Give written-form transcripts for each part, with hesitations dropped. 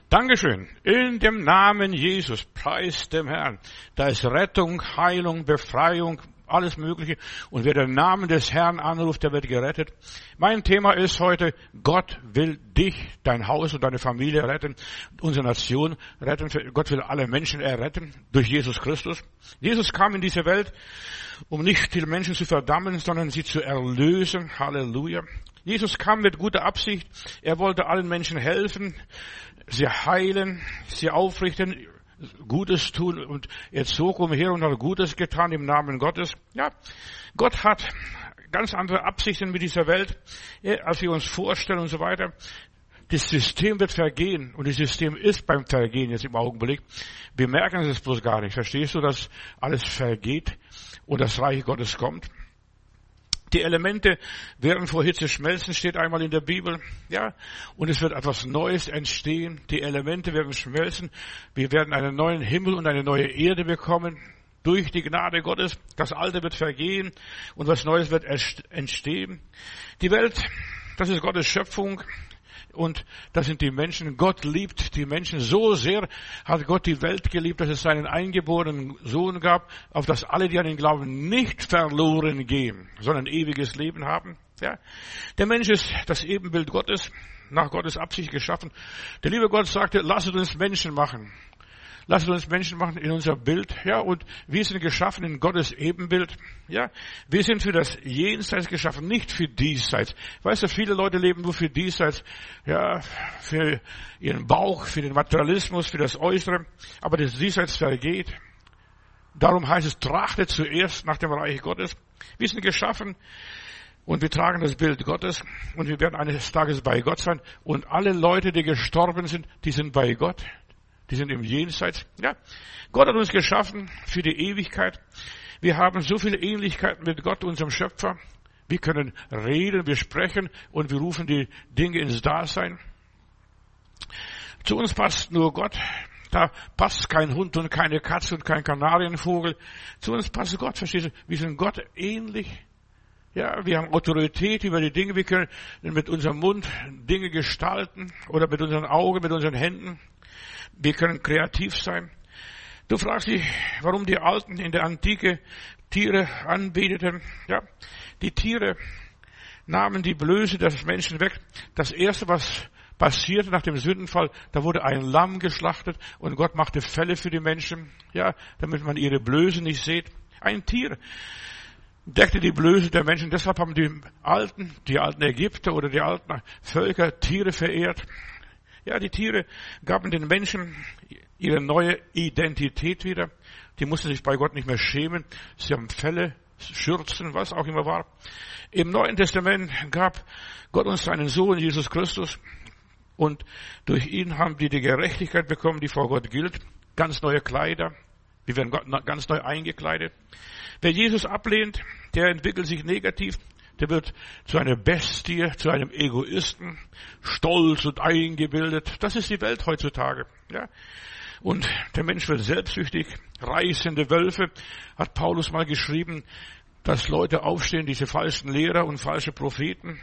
Dankeschön. In dem Namen Jesus, preis dem Herrn. Da ist Rettung, Heilung, Befreiung, alles Mögliche. Und wer den Namen des Herrn anruft, der wird gerettet. Mein Thema ist heute, Gott will dich, dein Haus und deine Familie retten, unsere Nation retten. Gott will alle Menschen erretten durch Jesus Christus. Jesus kam in diese Welt, um nicht die Menschen zu verdammen, sondern sie zu erlösen. Halleluja. Jesus kam mit guter Absicht. Er wollte allen Menschen helfen, sie heilen, sie aufrichten, Gutes tun, und er zog umher und hat Gutes getan im Namen Gottes. Ja, Gott hat ganz andere Absichten mit dieser Welt, als wir uns vorstellen und so weiter. Das System wird vergehen und das System ist beim Vergehen jetzt im Augenblick. Wir merken es bloß gar nicht. Verstehst du, dass alles vergeht und das Reich Gottes kommt? Die Elemente werden vor Hitze schmelzen, steht einmal in der Bibel. Ja, und es wird etwas Neues entstehen. Die Elemente werden schmelzen. Wir werden einen neuen Himmel und eine neue Erde bekommen. Durch die Gnade Gottes. Das Alte wird vergehen und was Neues wird entstehen. Die Welt, das ist Gottes Schöpfung. Und das sind die Menschen. Gott liebt die Menschen so sehr, hat Gott die Welt geliebt, dass es seinen eingeborenen Sohn gab, auf das alle, die an ihn glauben, nicht verloren gehen, sondern ewiges Leben haben. Ja. Der Mensch ist das Ebenbild Gottes, nach Gottes Absicht geschaffen. Der liebe Gott sagte, lasst uns Menschen machen. Lasst uns Menschen machen in unser Bild, ja, und wir sind geschaffen in Gottes Ebenbild, ja. Wir sind für das Jenseits geschaffen, nicht für Diesseits. Weißt du, viele Leute leben nur für Diesseits, ja, für ihren Bauch, für den Materialismus, für das Äußere, aber das Diesseits vergeht. Darum heißt es, trachtet zuerst nach dem Reich Gottes. Wir sind geschaffen und wir tragen das Bild Gottes und wir werden eines Tages bei Gott sein und alle Leute, die gestorben sind, die sind bei Gott. Die sind im Jenseits. Ja, Gott hat uns geschaffen für die Ewigkeit. Wir haben so viele Ähnlichkeiten mit Gott, unserem Schöpfer. Wir können reden, wir sprechen und wir rufen die Dinge ins Dasein. Zu uns passt nur Gott. Da passt kein Hund und keine Katze und kein Kanarienvogel. Zu uns passt Gott, verstehst du? Wir sind Gott ähnlich. Ja, wir haben Autorität über die Dinge. Wir können mit unserem Mund Dinge gestalten oder mit unseren Augen, mit unseren Händen. Wir können kreativ sein. Du fragst dich, warum die Alten in der Antike Tiere anbeteten. Ja, die Tiere nahmen die Blöße des Menschen weg. Das erste, was passierte nach dem Sündenfall, da wurde ein Lamm geschlachtet und Gott machte Felle für die Menschen. Ja, damit man ihre Blöße nicht sieht. Ein Tier deckte die Blöße der Menschen. Deshalb haben die alten Ägypter oder die alten Völker Tiere verehrt. Ja, die Tiere gaben den Menschen ihre neue Identität wieder. Die mussten sich bei Gott nicht mehr schämen. Sie haben Felle, Schürzen, was auch immer war. Im Neuen Testament gab Gott uns seinen Sohn, Jesus Christus. Und durch ihn haben wir die Gerechtigkeit bekommen, die vor Gott gilt. Ganz neue Kleider. Wir werden ganz neu eingekleidet. Wer Jesus ablehnt, der entwickelt sich negativ. Der wird zu einer Bestie, zu einem Egoisten, stolz und eingebildet. Das ist die Welt heutzutage. Ja. Und der Mensch wird selbstsüchtig, reißende Wölfe, hat Paulus mal geschrieben, dass Leute aufstehen, diese falschen Lehrer und falsche Propheten.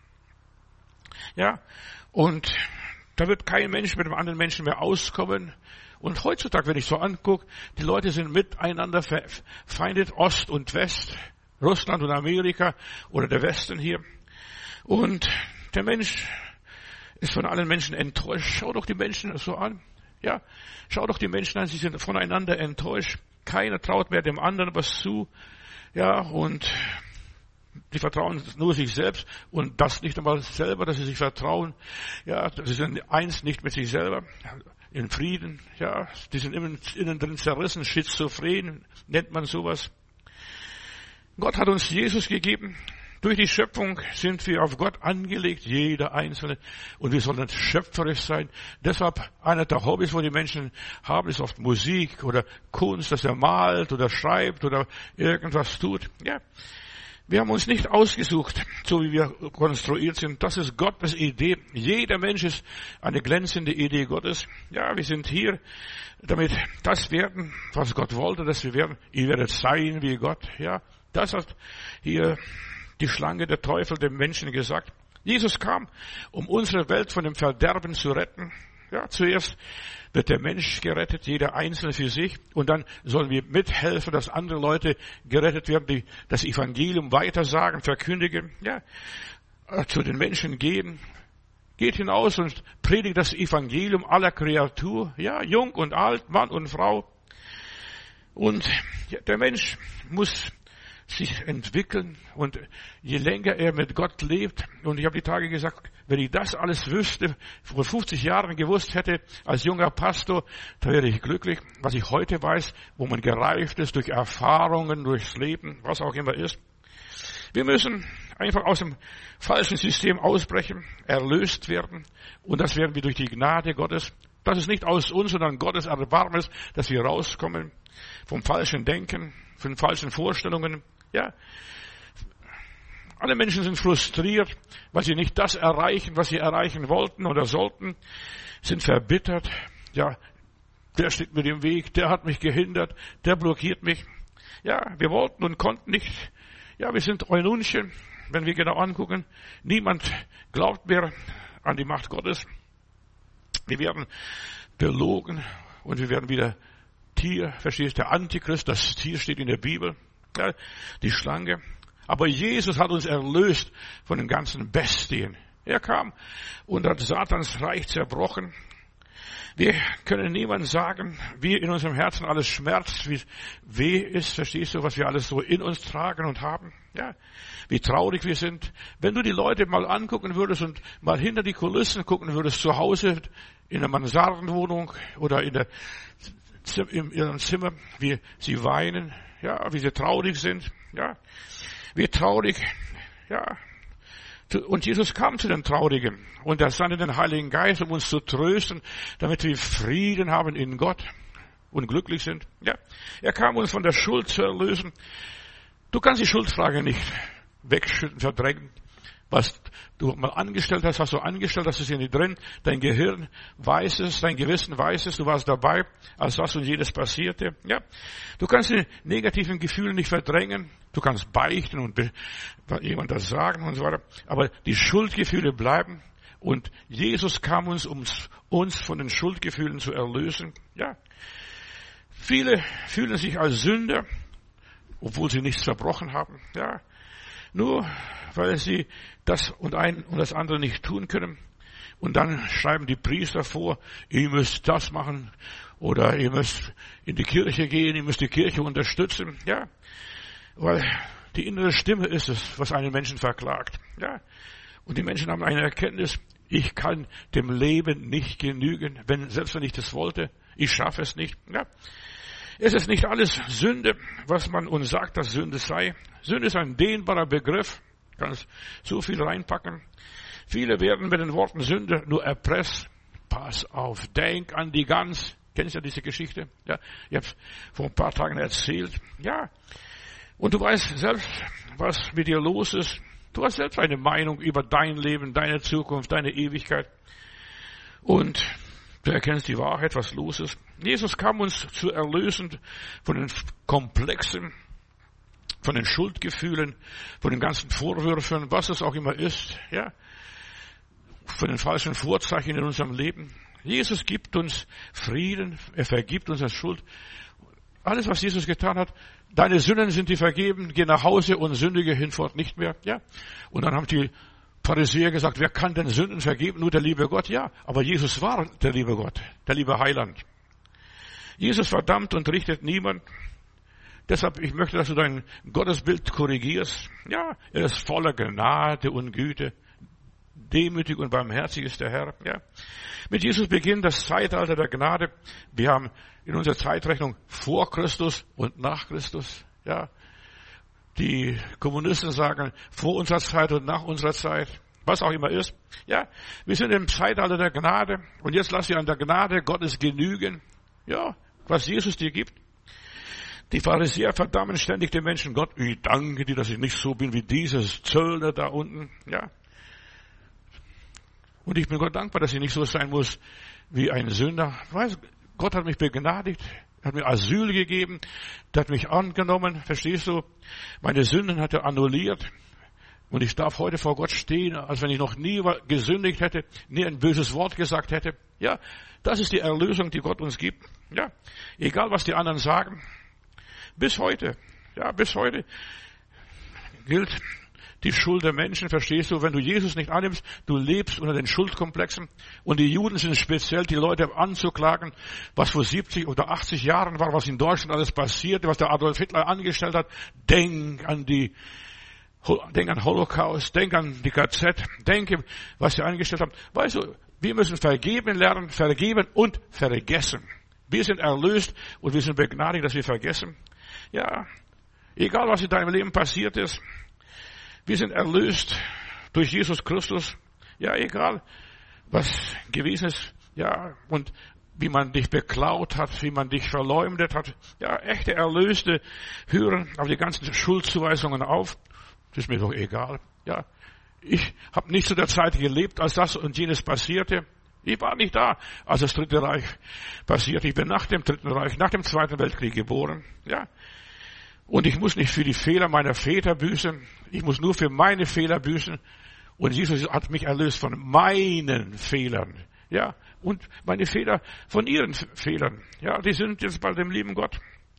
Ja. Und da wird kein Mensch mit dem anderen Menschen mehr auskommen. Und heutzutage, wenn ich so angucke, die Leute sind miteinander verfeindet, Ost und West. Russland und Amerika oder der Westen hier. Und der Mensch ist von allen Menschen enttäuscht. Schau doch die Menschen so an. Ja, schau doch die Menschen an, sie sind voneinander enttäuscht. Keiner traut mehr dem anderen was zu. Ja, und die vertrauen nur sich selbst und das nicht einmal selber, dass sie sich vertrauen. Ja, sie sind eins nicht mit sich selber. In Frieden. Ja, die sind innen drin zerrissen, schizophren, nennt man sowas. Gott hat uns Jesus gegeben. Durch die Schöpfung sind wir auf Gott angelegt, jeder Einzelne. Und wir sollen schöpferisch sein. Deshalb einer der Hobbys, wo die Menschen haben, ist oft Musik oder Kunst, dass er malt oder schreibt oder irgendwas tut. Ja. Wir haben uns nicht ausgesucht, so wie wir konstruiert sind. Das ist Gottes Idee. Jeder Mensch ist eine glänzende Idee Gottes. Ja, wir sind hier, damit das werden, was Gott wollte, dass wir werden. Ihr werdet sein wie Gott. Ja. Das hat hier die Schlange, der Teufel, dem Menschen gesagt. Jesus kam, um unsere Welt von dem Verderben zu retten. Ja, zuerst wird der Mensch gerettet, jeder Einzelne für sich. Und dann sollen wir mithelfen, dass andere Leute gerettet werden, die das Evangelium weitersagen, verkündigen, ja, zu den Menschen gehen. Geht hinaus und predigt das Evangelium aller Kreatur, ja, jung und alt, Mann und Frau. Und ja, der Mensch muss sich entwickeln und je länger er mit Gott lebt, und ich habe die Tage gesagt, wenn ich das alles wüsste, vor 50 Jahren gewusst hätte, als junger Pastor, da wäre ich glücklich. Was ich heute weiß, wo man gereift ist durch Erfahrungen, durchs Leben, was auch immer ist. Wir müssen einfach aus dem falschen System ausbrechen, erlöst werden, und das werden wir durch die Gnade Gottes. Das ist nicht aus uns, sondern Gottes Erbarmen, dass wir rauskommen vom falschen Denken, von falschen Vorstellungen. Ja, alle Menschen sind frustriert, weil sie nicht das erreichen, was sie erreichen wollten oder sollten, sind verbittert. Ja, der steht mir im Weg, der hat mich gehindert, der blockiert mich. Ja, wir wollten und konnten nicht. Ja, wir sind Eunuchen, wenn wir genau angucken. Niemand glaubt mehr an die Macht Gottes. Wir werden belogen und wir werden wieder Tier, verstehst du, der Antichrist, das Tier steht in der Bibel, ja, die Schlange. Aber Jesus hat uns erlöst von den ganzen Bestien. Er kam und hat Satans Reich zerbrochen. Wir können niemand sagen, wie in unserem Herzen alles schmerzt, wie weh ist, verstehst du, was wir alles so in uns tragen und haben, ja, wie traurig wir sind. Wenn du die Leute mal angucken würdest und mal hinter die Kulissen gucken würdest, zu Hause, in einer Mansardenwohnung oder in ihrem Zimmer, wie sie weinen, ja, wie sie traurig sind, ja, wie traurig, ja. Und Jesus kam zu den Traurigen und er sandte den Heiligen Geist, um uns zu trösten, damit wir Frieden haben in Gott und glücklich sind. Ja, er kam uns von der Schuld zu erlösen. Du kannst die Schuldfrage nicht wegschütten, verdrängen. Was du mal angestellt hast, hast du angestellt, das ist in dir drin. Dein Gehirn weiß es, dein Gewissen weiß es, du warst dabei, als das und jedes passierte. Ja, du kannst die negativen Gefühle nicht verdrängen. Du kannst beichten und jemand das sagen und so weiter. Aber die Schuldgefühle bleiben. Und Jesus kam uns, um uns von den Schuldgefühlen zu erlösen. Ja, viele fühlen sich als Sünder, obwohl sie nichts verbrochen haben. Ja, nur weil sie das und das andere nicht tun können. Und dann schreiben die Priester vor, ihr müsst das machen oder ihr müsst in die Kirche gehen, ihr müsst die Kirche unterstützen. Ja, weil die innere Stimme ist es, was einen Menschen verklagt. Ja, und die Menschen haben eine Erkenntnis, ich kann dem Leben nicht genügen, selbst wenn ich das wollte, ich schaffe es nicht. Ja, es ist nicht alles Sünde, was man uns sagt, dass Sünde sei. Sünde ist ein dehnbarer Begriff, kann so viel reinpacken. Viele werden mit den Worten Sünde nur erpresst. Pass auf, denk an die Gans. Kennst du ja diese Geschichte? Ja, ich habe vor ein paar Tagen erzählt. Ja, und du weißt selbst, was mit dir los ist. Du hast selbst eine Meinung über dein Leben, deine Zukunft, deine Ewigkeit. Und du erkennst die Wahrheit, was los ist. Jesus kam uns zu erlösen von den Komplexen, von den Schuldgefühlen, von den ganzen Vorwürfen, was es auch immer ist, ja, von den falschen Vorzeichen in unserem Leben. Jesus gibt uns Frieden, er vergibt uns Schuld. Alles, was Jesus getan hat, deine Sünden sind dir vergeben, geh nach Hause und sündige hinfort nicht mehr, ja. Und dann haben die Pharisäer gesagt, wer kann denn Sünden vergeben? Nur der liebe Gott, ja. Aber Jesus war der liebe Gott, der liebe Heiland. Jesus verdammt und richtet niemand. Deshalb, ich möchte, dass du dein Gottesbild korrigierst. Ja, er ist voller Gnade und Güte. Demütig und barmherzig ist der Herr. Ja. Mit Jesus beginnt das Zeitalter der Gnade. Wir haben in unserer Zeitrechnung vor Christus und nach Christus. Ja. Die Kommunisten sagen vor unserer Zeit und nach unserer Zeit. Was auch immer ist. Ja. Wir sind im Zeitalter der Gnade. Und jetzt lass dir an der Gnade Gottes genügen. Ja. Was Jesus dir gibt. Die Pharisäer verdammen ständig den Menschen. Gott, ich danke dir, dass ich nicht so bin wie dieses Zöllner da unten. Ja. Und ich bin Gott dankbar, dass ich nicht so sein muss wie ein Sünder. Weißt, Gott hat mich begnadigt, hat mir Asyl gegeben, der hat mich angenommen, verstehst du? Meine Sünden hat er annulliert. Und ich darf heute vor Gott stehen, als wenn ich noch nie gesündigt hätte, nie ein böses Wort gesagt hätte. Ja, das ist die Erlösung, die Gott uns gibt. Ja, egal was die anderen sagen. Bis heute gilt die Schuld der Menschen, verstehst du? Wenn du Jesus nicht annimmst, du lebst unter den Schuldkomplexen. Und die Juden sind speziell, die Leute anzuklagen, was vor 70 oder 80 Jahren war, was in Deutschland alles passierte, was der Adolf Hitler angestellt hat. Denk an Holocaust, denk an die KZ, denke, was sie angestellt haben. Weißt du, wir müssen vergeben lernen, vergeben und vergessen. Wir sind erlöst und wir sind begnadigt, dass wir vergessen. Ja, egal was in deinem Leben passiert ist, wir sind erlöst durch Jesus Christus. Ja, egal was gewesen ist. Ja, und wie man dich beklaut hat, wie man dich verleumdet hat. Ja, echte Erlöste hören auf die ganzen Schuldzuweisungen auf. Das ist mir doch egal. Ja, ich habe nicht zu der Zeit gelebt, als das und jenes passierte. Ich war nicht da, als das Dritte Reich passierte. Ich bin nach dem Dritten Reich, nach dem Zweiten Weltkrieg geboren. Ja. Und ich muss nicht für die Fehler meiner Väter büßen. Ich muss nur für meine Fehler büßen. Und Jesus hat mich erlöst von meinen Fehlern. Ja. Und meine Fehler von ihren Fehlern. Ja. Die sind jetzt bei dem lieben Gott.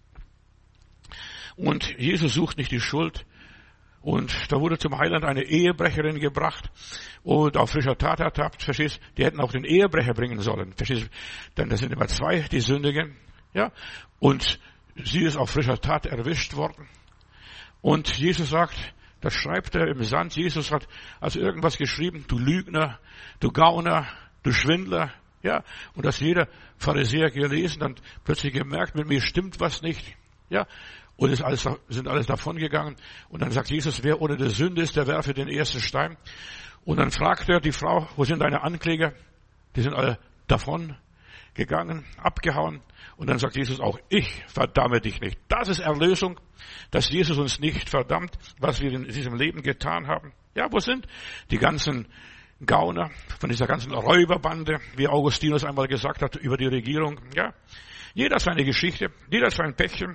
Und Jesus sucht nicht die Schuld. Und da wurde zum Heiland eine Ehebrecherin gebracht und auf frischer Tat ertappt, verstehst? Die hätten auch den Ehebrecher bringen sollen, verstehst? Denn das sind immer zwei, die Sündigen, ja? Und sie ist auf frischer Tat erwischt worden. Und Jesus sagt, das schreibt er im Sand, Jesus hat also irgendwas geschrieben, du Lügner, du Gauner, du Schwindler, ja? Und das jeder Pharisäer gelesen und plötzlich gemerkt, mit mir stimmt was nicht, ja? Und sind alles davon gegangen. Und dann sagt Jesus, wer ohne der Sünde ist, der werfe den ersten Stein. Und dann fragt er die Frau, wo sind deine Ankläger? Die sind alle davon gegangen, abgehauen. Und dann sagt Jesus auch, ich verdamme dich nicht. Das ist Erlösung, dass Jesus uns nicht verdammt, was wir in diesem Leben getan haben. Ja, wo sind die ganzen Gauner von dieser ganzen Räuberbande, wie Augustinus einmal gesagt hat über die Regierung? Ja, jeder hat seine Geschichte, jeder hat sein Päckchen.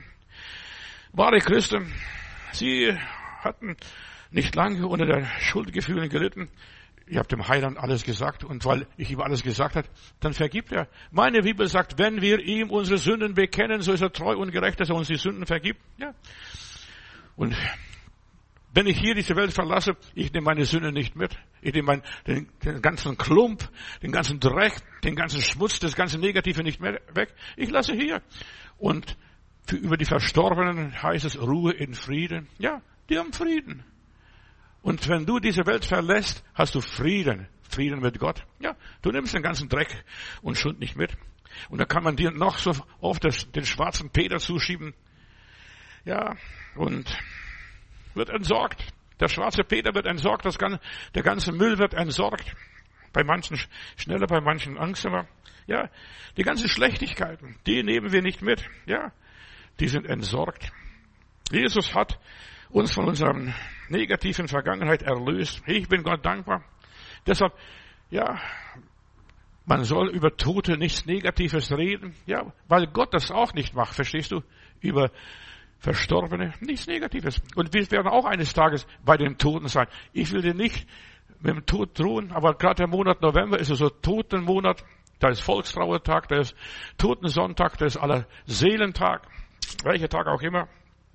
Wahre Christen, sie hatten nicht lange unter den Schuldgefühlen gelitten. Ich habe dem Heiland alles gesagt und weil ich ihm alles gesagt habe, dann vergibt er. Meine Bibel sagt, wenn wir ihm unsere Sünden bekennen, so ist er treu und gerecht, dass er uns die Sünden vergibt. Ja. Und wenn ich hier diese Welt verlasse, ich nehme meine Sünden nicht mit. Ich nehme den ganzen Klump, den ganzen Dreck, den ganzen Schmutz, das ganze Negative nicht mehr weg. Ich lasse hier. Und über die Verstorbenen heißt es Ruhe in Frieden. Ja, die haben Frieden. Und wenn du diese Welt verlässt, hast du Frieden. Frieden mit Gott. Ja, du nimmst den ganzen Dreck und Schuld nicht mit. Und da kann man dir noch so oft den schwarzen Peter zuschieben. Ja, und wird entsorgt. Der schwarze Peter wird entsorgt. Der ganze Müll wird entsorgt. Bei manchen schneller, bei manchen langsamer. Ja, die ganzen Schlechtigkeiten, die nehmen wir nicht mit. Ja, die sind entsorgt. Jesus hat uns von unserer negativen Vergangenheit erlöst. Ich bin Gott dankbar. Deshalb, ja, man soll über Tote nichts Negatives reden. Ja, weil Gott das auch nicht macht, verstehst du? Über Verstorbene nichts Negatives. Und wir werden auch eines Tages bei den Toten sein. Ich will dir nicht mit dem Tod drohen, aber gerade der Monat November ist so Totenmonat. Da ist Volkstrauertag, da ist Totensonntag, da ist Allerseelentag. Welcher Tag auch immer.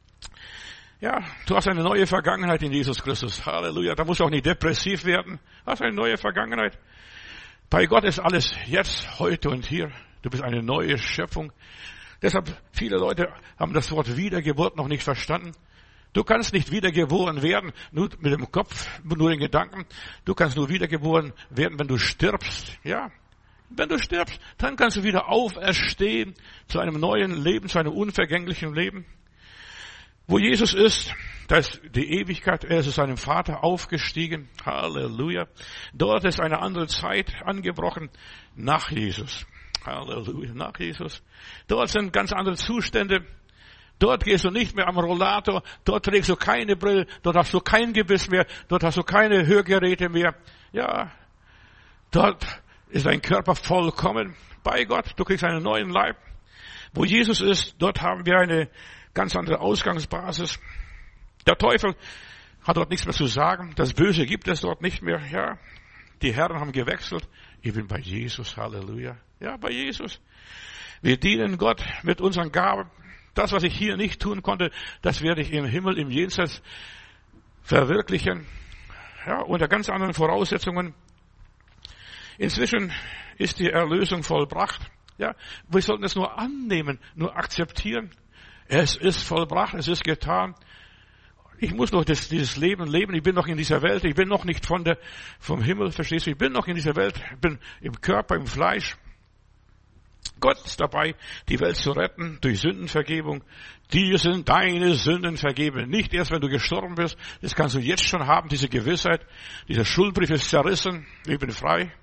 Ja, du hast eine neue Vergangenheit in Jesus Christus. Halleluja. Da musst du auch nicht depressiv werden. Du hast eine neue Vergangenheit. Bei Gott ist alles jetzt, heute und hier. Du bist eine neue Schöpfung. Deshalb, viele Leute haben das Wort Wiedergeburt noch nicht verstanden. Du kannst nicht wiedergeboren werden, nur mit dem Kopf, nur den Gedanken. Du kannst nur wiedergeboren werden, wenn du stirbst. Ja. Wenn du stirbst, dann kannst du wieder auferstehen zu einem neuen Leben, zu einem unvergänglichen Leben. Wo Jesus ist, da ist die Ewigkeit. Er ist zu seinem Vater aufgestiegen. Halleluja. Dort ist eine andere Zeit angebrochen nach Jesus. Halleluja, nach Jesus. Dort sind ganz andere Zustände. Dort gehst du nicht mehr am Rollator. Dort trägst du keine Brille. Dort hast du kein Gebiss mehr. Dort hast du keine Hörgeräte mehr. Ja, dort ist dein Körper vollkommen bei Gott. Du kriegst einen neuen Leib. Wo Jesus ist, dort haben wir eine ganz andere Ausgangsbasis. Der Teufel hat dort nichts mehr zu sagen. Das Böse gibt es dort nicht mehr. Ja, die Herren haben gewechselt. Ich bin bei Jesus, Halleluja. Ja, bei Jesus. Wir dienen Gott mit unseren Gaben. Das, was ich hier nicht tun konnte, das werde ich im Himmel, im Jenseits verwirklichen. Ja, unter ganz anderen Voraussetzungen. Inzwischen ist die Erlösung vollbracht. Ja, wir sollten es nur annehmen, nur akzeptieren. Es ist vollbracht, es ist getan. Ich muss noch dieses Leben leben. Ich bin noch in dieser Welt. Ich bin noch nicht vom Himmel, verstehst du? Ich bin noch in dieser Welt. Ich bin im Körper, im Fleisch. Gott ist dabei, die Welt zu retten durch Sündenvergebung. Dir sind deine Sünden vergeben. Nicht erst, wenn du gestorben bist. Das kannst du jetzt schon haben, diese Gewissheit. Dieser Schuldbrief ist zerrissen. Ich bin frei.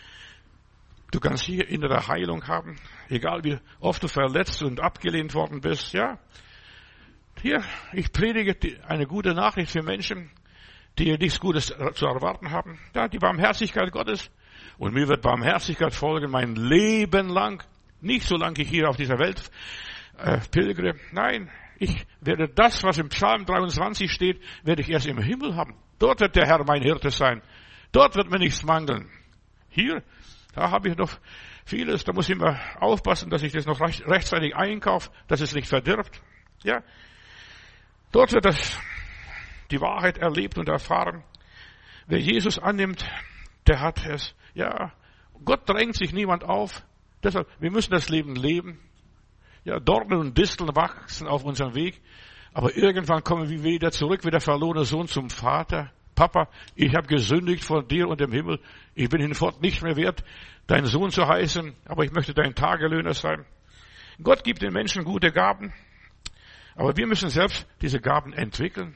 Du kannst hier innere Heilung haben. Egal wie oft du verletzt und abgelehnt worden bist. Ja. Hier, ich predige eine gute Nachricht für Menschen, die nichts Gutes zu erwarten haben. Ja, die Barmherzigkeit Gottes. Und mir wird Barmherzigkeit folgen mein Leben lang. Nicht solange ich hier auf dieser Welt pilgere. Nein, ich werde das, was im Psalm 23 steht, werde ich erst im Himmel haben. Dort wird der Herr mein Hirte sein. Dort wird mir nichts mangeln. Hier, da habe ich noch vieles. Da muss ich immer aufpassen, dass ich das noch rechtzeitig einkaufe, dass es nicht verdirbt. Ja. Dort wird die Wahrheit erlebt und erfahren. Wer Jesus annimmt, der hat es. Ja, Gott drängt sich niemand auf. Deshalb, wir müssen das Leben leben. Ja, Dornen und Disteln wachsen auf unserem Weg. Aber irgendwann kommen wir wieder zurück, wie der verlorene Sohn zum Vater. Papa, ich habe gesündigt vor dir und dem Himmel. Ich bin hinfort nicht mehr wert, dein Sohn zu heißen, aber ich möchte dein Tagelöhner sein. Gott gibt den Menschen gute Gaben. Aber wir müssen selbst diese Gaben entwickeln.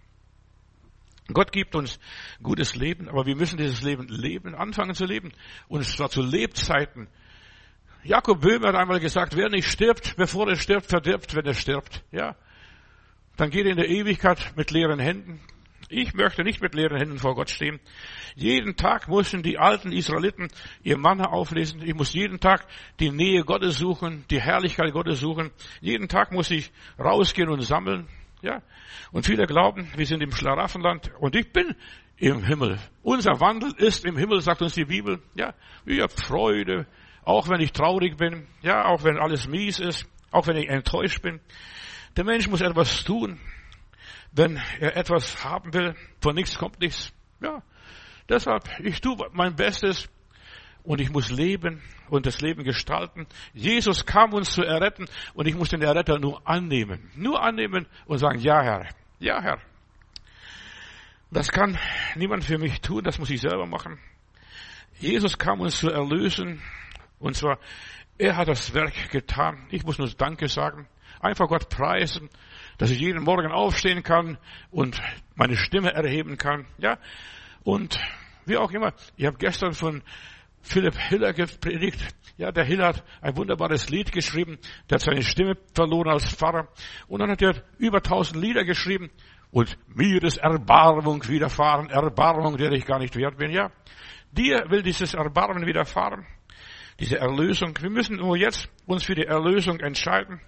Gott gibt uns gutes Leben, aber wir müssen dieses Leben leben, anfangen zu leben. Und zwar zu Lebzeiten. Jakob Böhme hat einmal gesagt, wer nicht stirbt, bevor er stirbt, verdirbt, wenn er stirbt. Ja, dann geht er in der Ewigkeit mit leeren Händen. Ich möchte nicht mit leeren Händen vor Gott stehen. Jeden Tag mussten die alten Israeliten ihr Manna auflesen. Ich muss jeden Tag die Nähe Gottes suchen, die Herrlichkeit Gottes suchen. Jeden Tag muss ich rausgehen und sammeln. Ja. Und viele glauben, wir sind im Schlaraffenland und ich bin im Himmel. Unser Wandel ist im Himmel, sagt uns die Bibel. Ja. Ich habe Freude, auch wenn ich traurig bin. Ja, auch wenn alles mies ist, auch wenn ich enttäuscht bin. Der Mensch muss etwas tun. Wenn er etwas haben will, von nichts kommt nichts. Ja, deshalb, ich tue mein Bestes und ich muss leben und das Leben gestalten. Jesus kam uns zu erretten und ich muss den Erretter nur annehmen. Nur annehmen und sagen, ja Herr, ja Herr. Das kann niemand für mich tun, das muss ich selber machen. Jesus kam uns zu erlösen und zwar, er hat das Werk getan. Ich muss nur Danke sagen. Einfach Gott preisen, dass ich jeden Morgen aufstehen kann und meine Stimme erheben kann. Ja, und wie auch immer. Ich habe gestern von Philipp Hiller gepredigt. Ja, der Hiller hat ein wunderbares Lied geschrieben. Der hat seine Stimme verloren als Pfarrer. Und dann hat er über 1000 Lieder geschrieben. Und mir ist Erbarmung widerfahren. Erbarmung, der ich gar nicht wert bin. Ja, dir will dieses Erbarmen widerfahren. Diese Erlösung. Wir müssen nur jetzt uns für die Erlösung entscheiden.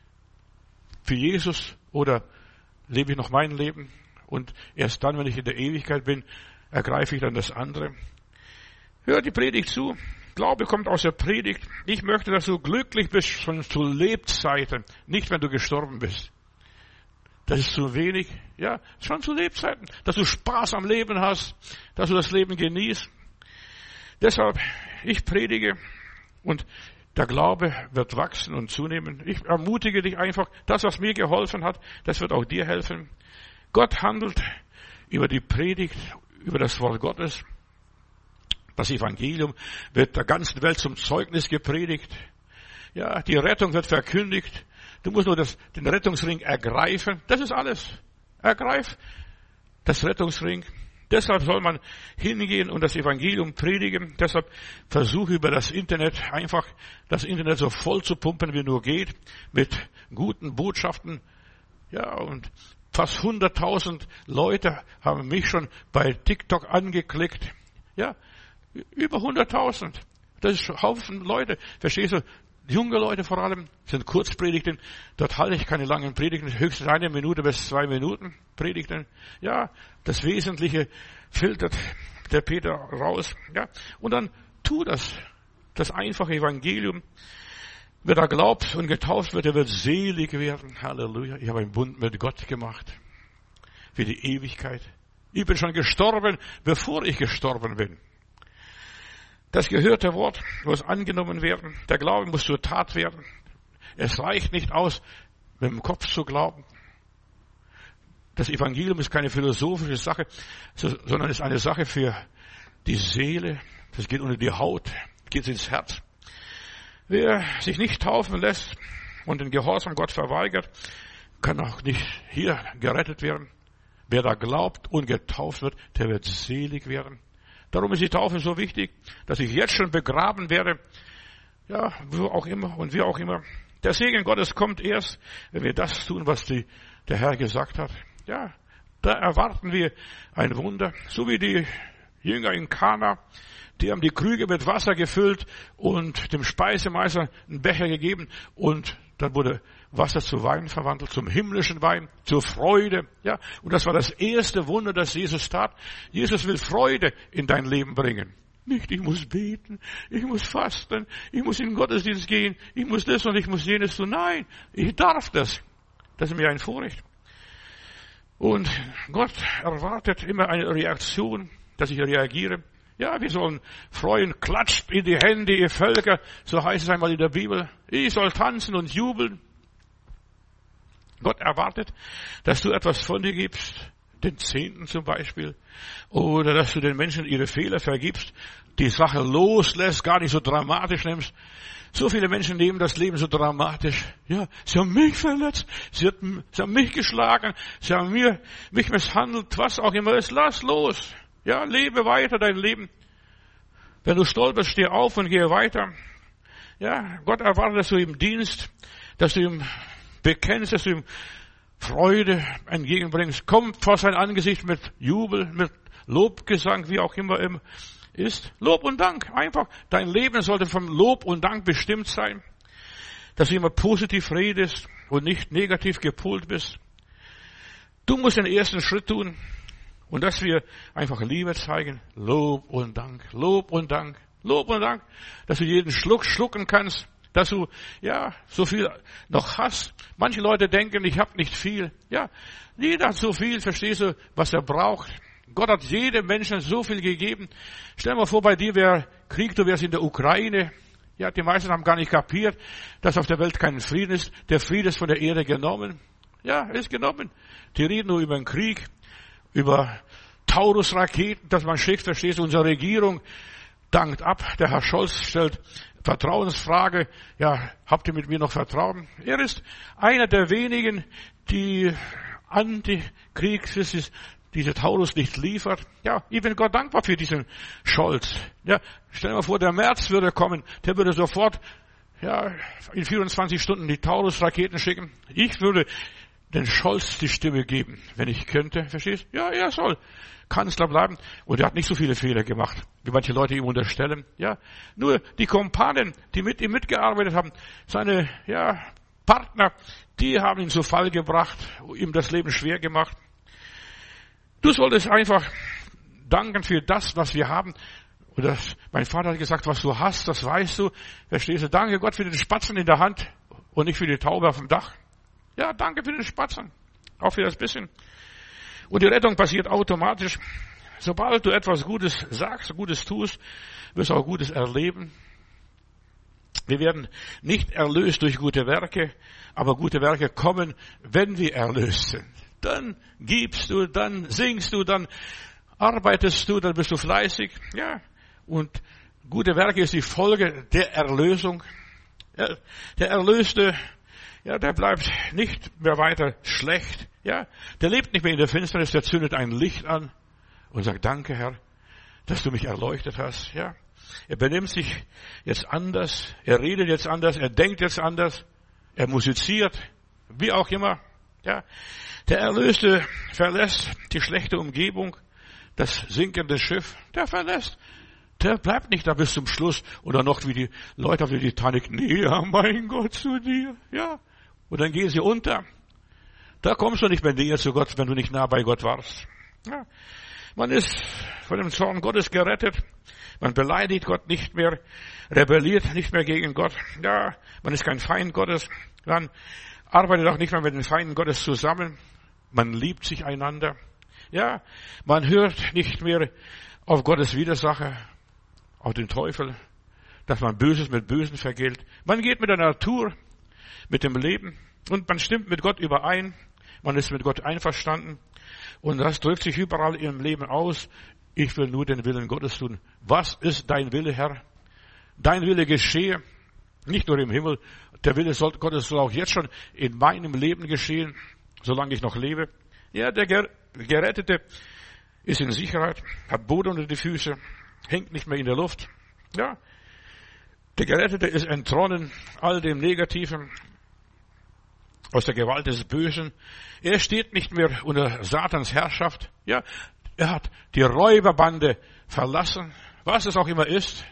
Für Jesus oder lebe ich noch mein Leben? Und erst dann, wenn ich in der Ewigkeit bin, ergreife ich dann das andere. Hör die Predigt zu. Glaube kommt aus der Predigt. Ich möchte, dass du glücklich bist schon zu Lebzeiten, nicht wenn du gestorben bist. Das ist zu wenig. Ja, schon zu Lebzeiten. Dass du Spaß am Leben hast, dass du das Leben genießt. Deshalb, ich predige und der Glaube wird wachsen und zunehmen. Ich ermutige dich einfach, das, was mir geholfen hat, das wird auch dir helfen. Gott handelt über die Predigt, über das Wort Gottes. Das Evangelium wird der ganzen Welt zum Zeugnis gepredigt. Ja, die Rettung wird verkündigt. Du musst nur den Rettungsring ergreifen. Das ist alles. Ergreif das Rettungsring. Deshalb soll man hingehen und das Evangelium predigen. Deshalb versuche über das Internet einfach das Internet so voll zu pumpen, wie nur geht, mit guten Botschaften. Ja, und fast 100.000 Leute haben mich schon bei TikTok angeklickt. Ja, über 100.000. Das ist ein Haufen Leute. Verstehst du? junge Leute vor allem, sind Kurzpredigten. Dort halte ich keine langen Predigten, höchstens 1 Minute bis 2 Minuten Predigten. Ja, das Wesentliche filtert der Peter raus. Ja, und dann tu das einfache Evangelium. Wer da glaubt und getauft wird, der wird selig werden. Halleluja. Ich habe einen Bund mit Gott gemacht. Für die Ewigkeit. Ich bin schon gestorben, bevor ich gestorben bin. Das gehörte Wort muss angenommen werden. Der Glaube muss zur Tat werden. Es reicht nicht aus, mit dem Kopf zu glauben. Das Evangelium ist keine philosophische Sache, sondern ist eine Sache für die Seele. Das geht unter die Haut, geht ins Herz. Wer sich nicht taufen lässt und den Gehorsam Gott verweigert, kann auch nicht hier gerettet werden. Wer da glaubt und getauft wird, der wird selig werden. Darum ist die Taufe so wichtig, dass ich jetzt schon begraben werde. Ja, wo auch immer und wie auch immer. Der Segen Gottes kommt erst, wenn wir das tun, was der Herr gesagt hat. Ja, da erwarten wir ein Wunder. So wie die Jünger in Kana, die haben die Krüge mit Wasser gefüllt und dem Speisemeister einen Becher gegeben und dann wurde Wasser zu Wein verwandelt, zum himmlischen Wein, zur Freude. Ja, und das war das erste Wunder, das Jesus tat. Jesus will Freude in dein Leben bringen. Nicht, ich muss beten, ich muss fasten, ich muss in den Gottesdienst gehen, ich muss das und ich muss jenes tun. Nein, ich darf das. Das ist mir ein Vorrecht. Und Gott erwartet immer eine Reaktion, dass ich reagiere. Ja, wir sollen freuen, klatscht in die Hände, ihr Völker, so heißt es einmal in der Bibel. Ich soll tanzen und jubeln. Gott erwartet, dass du etwas von dir gibst, den Zehnten zum Beispiel, oder dass du den Menschen ihre Fehler vergibst, die Sache loslässt, gar nicht so dramatisch nimmst. So viele Menschen nehmen das Leben so dramatisch. Ja, sie haben mich verletzt, sie haben mich geschlagen, sie haben mich misshandelt, was auch immer ist. Lass los. Ja, lebe weiter dein Leben. Wenn du stolperst, steh auf und gehe weiter. Ja, Gott erwartet, dass du ihm dienst, dass du ihm bekennst, dass du ihm Freude entgegenbringst. Komm vor sein Angesicht mit Jubel, mit Lobgesang, wie auch immer ist. Lob und Dank, einfach. Dein Leben sollte vom Lob und Dank bestimmt sein. Dass du immer positiv redest und nicht negativ gepolt bist. Du musst den ersten Schritt tun. Und dass wir einfach Liebe zeigen. Lob und Dank, Lob und Dank, Lob und Dank. Dass du jeden Schluck schlucken kannst. Dass du, ja, so viel noch hast. Manche Leute denken, ich habe nicht viel. Ja, jeder hat so viel, verstehst du, was er braucht. Gott hat jedem Menschen so viel gegeben. Stell dir mal vor, bei dir wäre Krieg, du wärst in der Ukraine. Ja, die meisten haben gar nicht kapiert, dass auf der Welt kein Frieden ist. Der Frieden ist von der Erde genommen. Ja, ist genommen. Die reden nur über den Krieg, über Taurus-Raketen, dass man schickt, verstehst du, unsere Regierung dankt ab. Der Herr Scholz stellt Vertrauensfrage. Ja, habt ihr mit mir noch Vertrauen? Er ist einer der wenigen, die Antikrieg ist, diese Taurus nicht liefert. Ja, ich bin Gott dankbar für diesen Scholz. Ja, stell dir mal vor, der März würde kommen, der würde sofort, ja, in 24 Stunden die Taurus-Raketen schicken. Ich würde den Scholz die Stimme geben, wenn ich könnte, verstehst? Ja, er soll Kanzler bleiben. Und er hat nicht so viele Fehler gemacht, wie manche Leute ihm unterstellen. Ja, nur die Kumpanen, die mit ihm mitgearbeitet haben, seine, ja, Partner, die haben ihn zu Fall gebracht, ihm das Leben schwer gemacht. Du solltest einfach danken für das, was wir haben. Und mein Vater hat gesagt, was du hast, das weißt du. Verstehst du? Danke Gott für den Spatzen in der Hand und nicht für die Taube auf dem Dach. Ja, danke für den Spatzen. Auch für das bisschen. Und die Rettung passiert automatisch. Sobald du etwas Gutes sagst, Gutes tust, wirst du auch Gutes erleben. Wir werden nicht erlöst durch gute Werke, aber gute Werke kommen, wenn wir erlöst sind. Dann gibst du, dann singst du, dann arbeitest du, dann bist du fleißig. Ja, und gute Werke ist die Folge der Erlösung. Ja, der Erlöste, ja, der bleibt nicht mehr weiter schlecht. Ja, der lebt nicht mehr in der Finsternis, der zündet ein Licht an und sagt, danke Herr, dass du mich erleuchtet hast. Ja, er benimmt sich jetzt anders, er redet jetzt anders, er denkt jetzt anders, er musiziert, wie auch immer. Ja, der Erlöste verlässt die schlechte Umgebung, das sinkende Schiff, der verlässt Der bleibt nicht da bis zum Schluss und dann noch wie die Leute auf die Titanic, ja, mein Gott zu dir, ja. Und dann gehen sie unter. Da kommst du nicht mehr näher zu Gott, wenn du nicht nah bei Gott warst. Ja. Man ist von dem Zorn Gottes gerettet. Man beleidigt Gott nicht mehr, rebelliert nicht mehr gegen Gott. Ja, man ist kein Feind Gottes. Man arbeitet auch nicht mehr mit den Feinden Gottes zusammen. Man liebt sich einander. Ja, man hört nicht mehr auf Gottes Widersacher, auf den Teufel, dass man Böses mit Bösen vergilt. Man geht mit der Natur, mit dem Leben und man stimmt mit Gott überein. Man ist mit Gott einverstanden. Und das drückt sich überall im Leben aus. Ich will nur den Willen Gottes tun. Was ist dein Wille, Herr? Dein Wille geschehe, nicht nur im Himmel. Der Wille Gottes soll auch jetzt schon in meinem Leben geschehen, solange ich noch lebe. Ja, der Gerettete ist in Sicherheit, hat Boden unter die Füße, hängt nicht mehr in der Luft. Ja, der Gerettete ist entronnen all dem Negativen, aus der Gewalt des Bösen. Er steht nicht mehr unter Satans Herrschaft. Ja, er hat die Räuberbande verlassen, was es auch immer ist.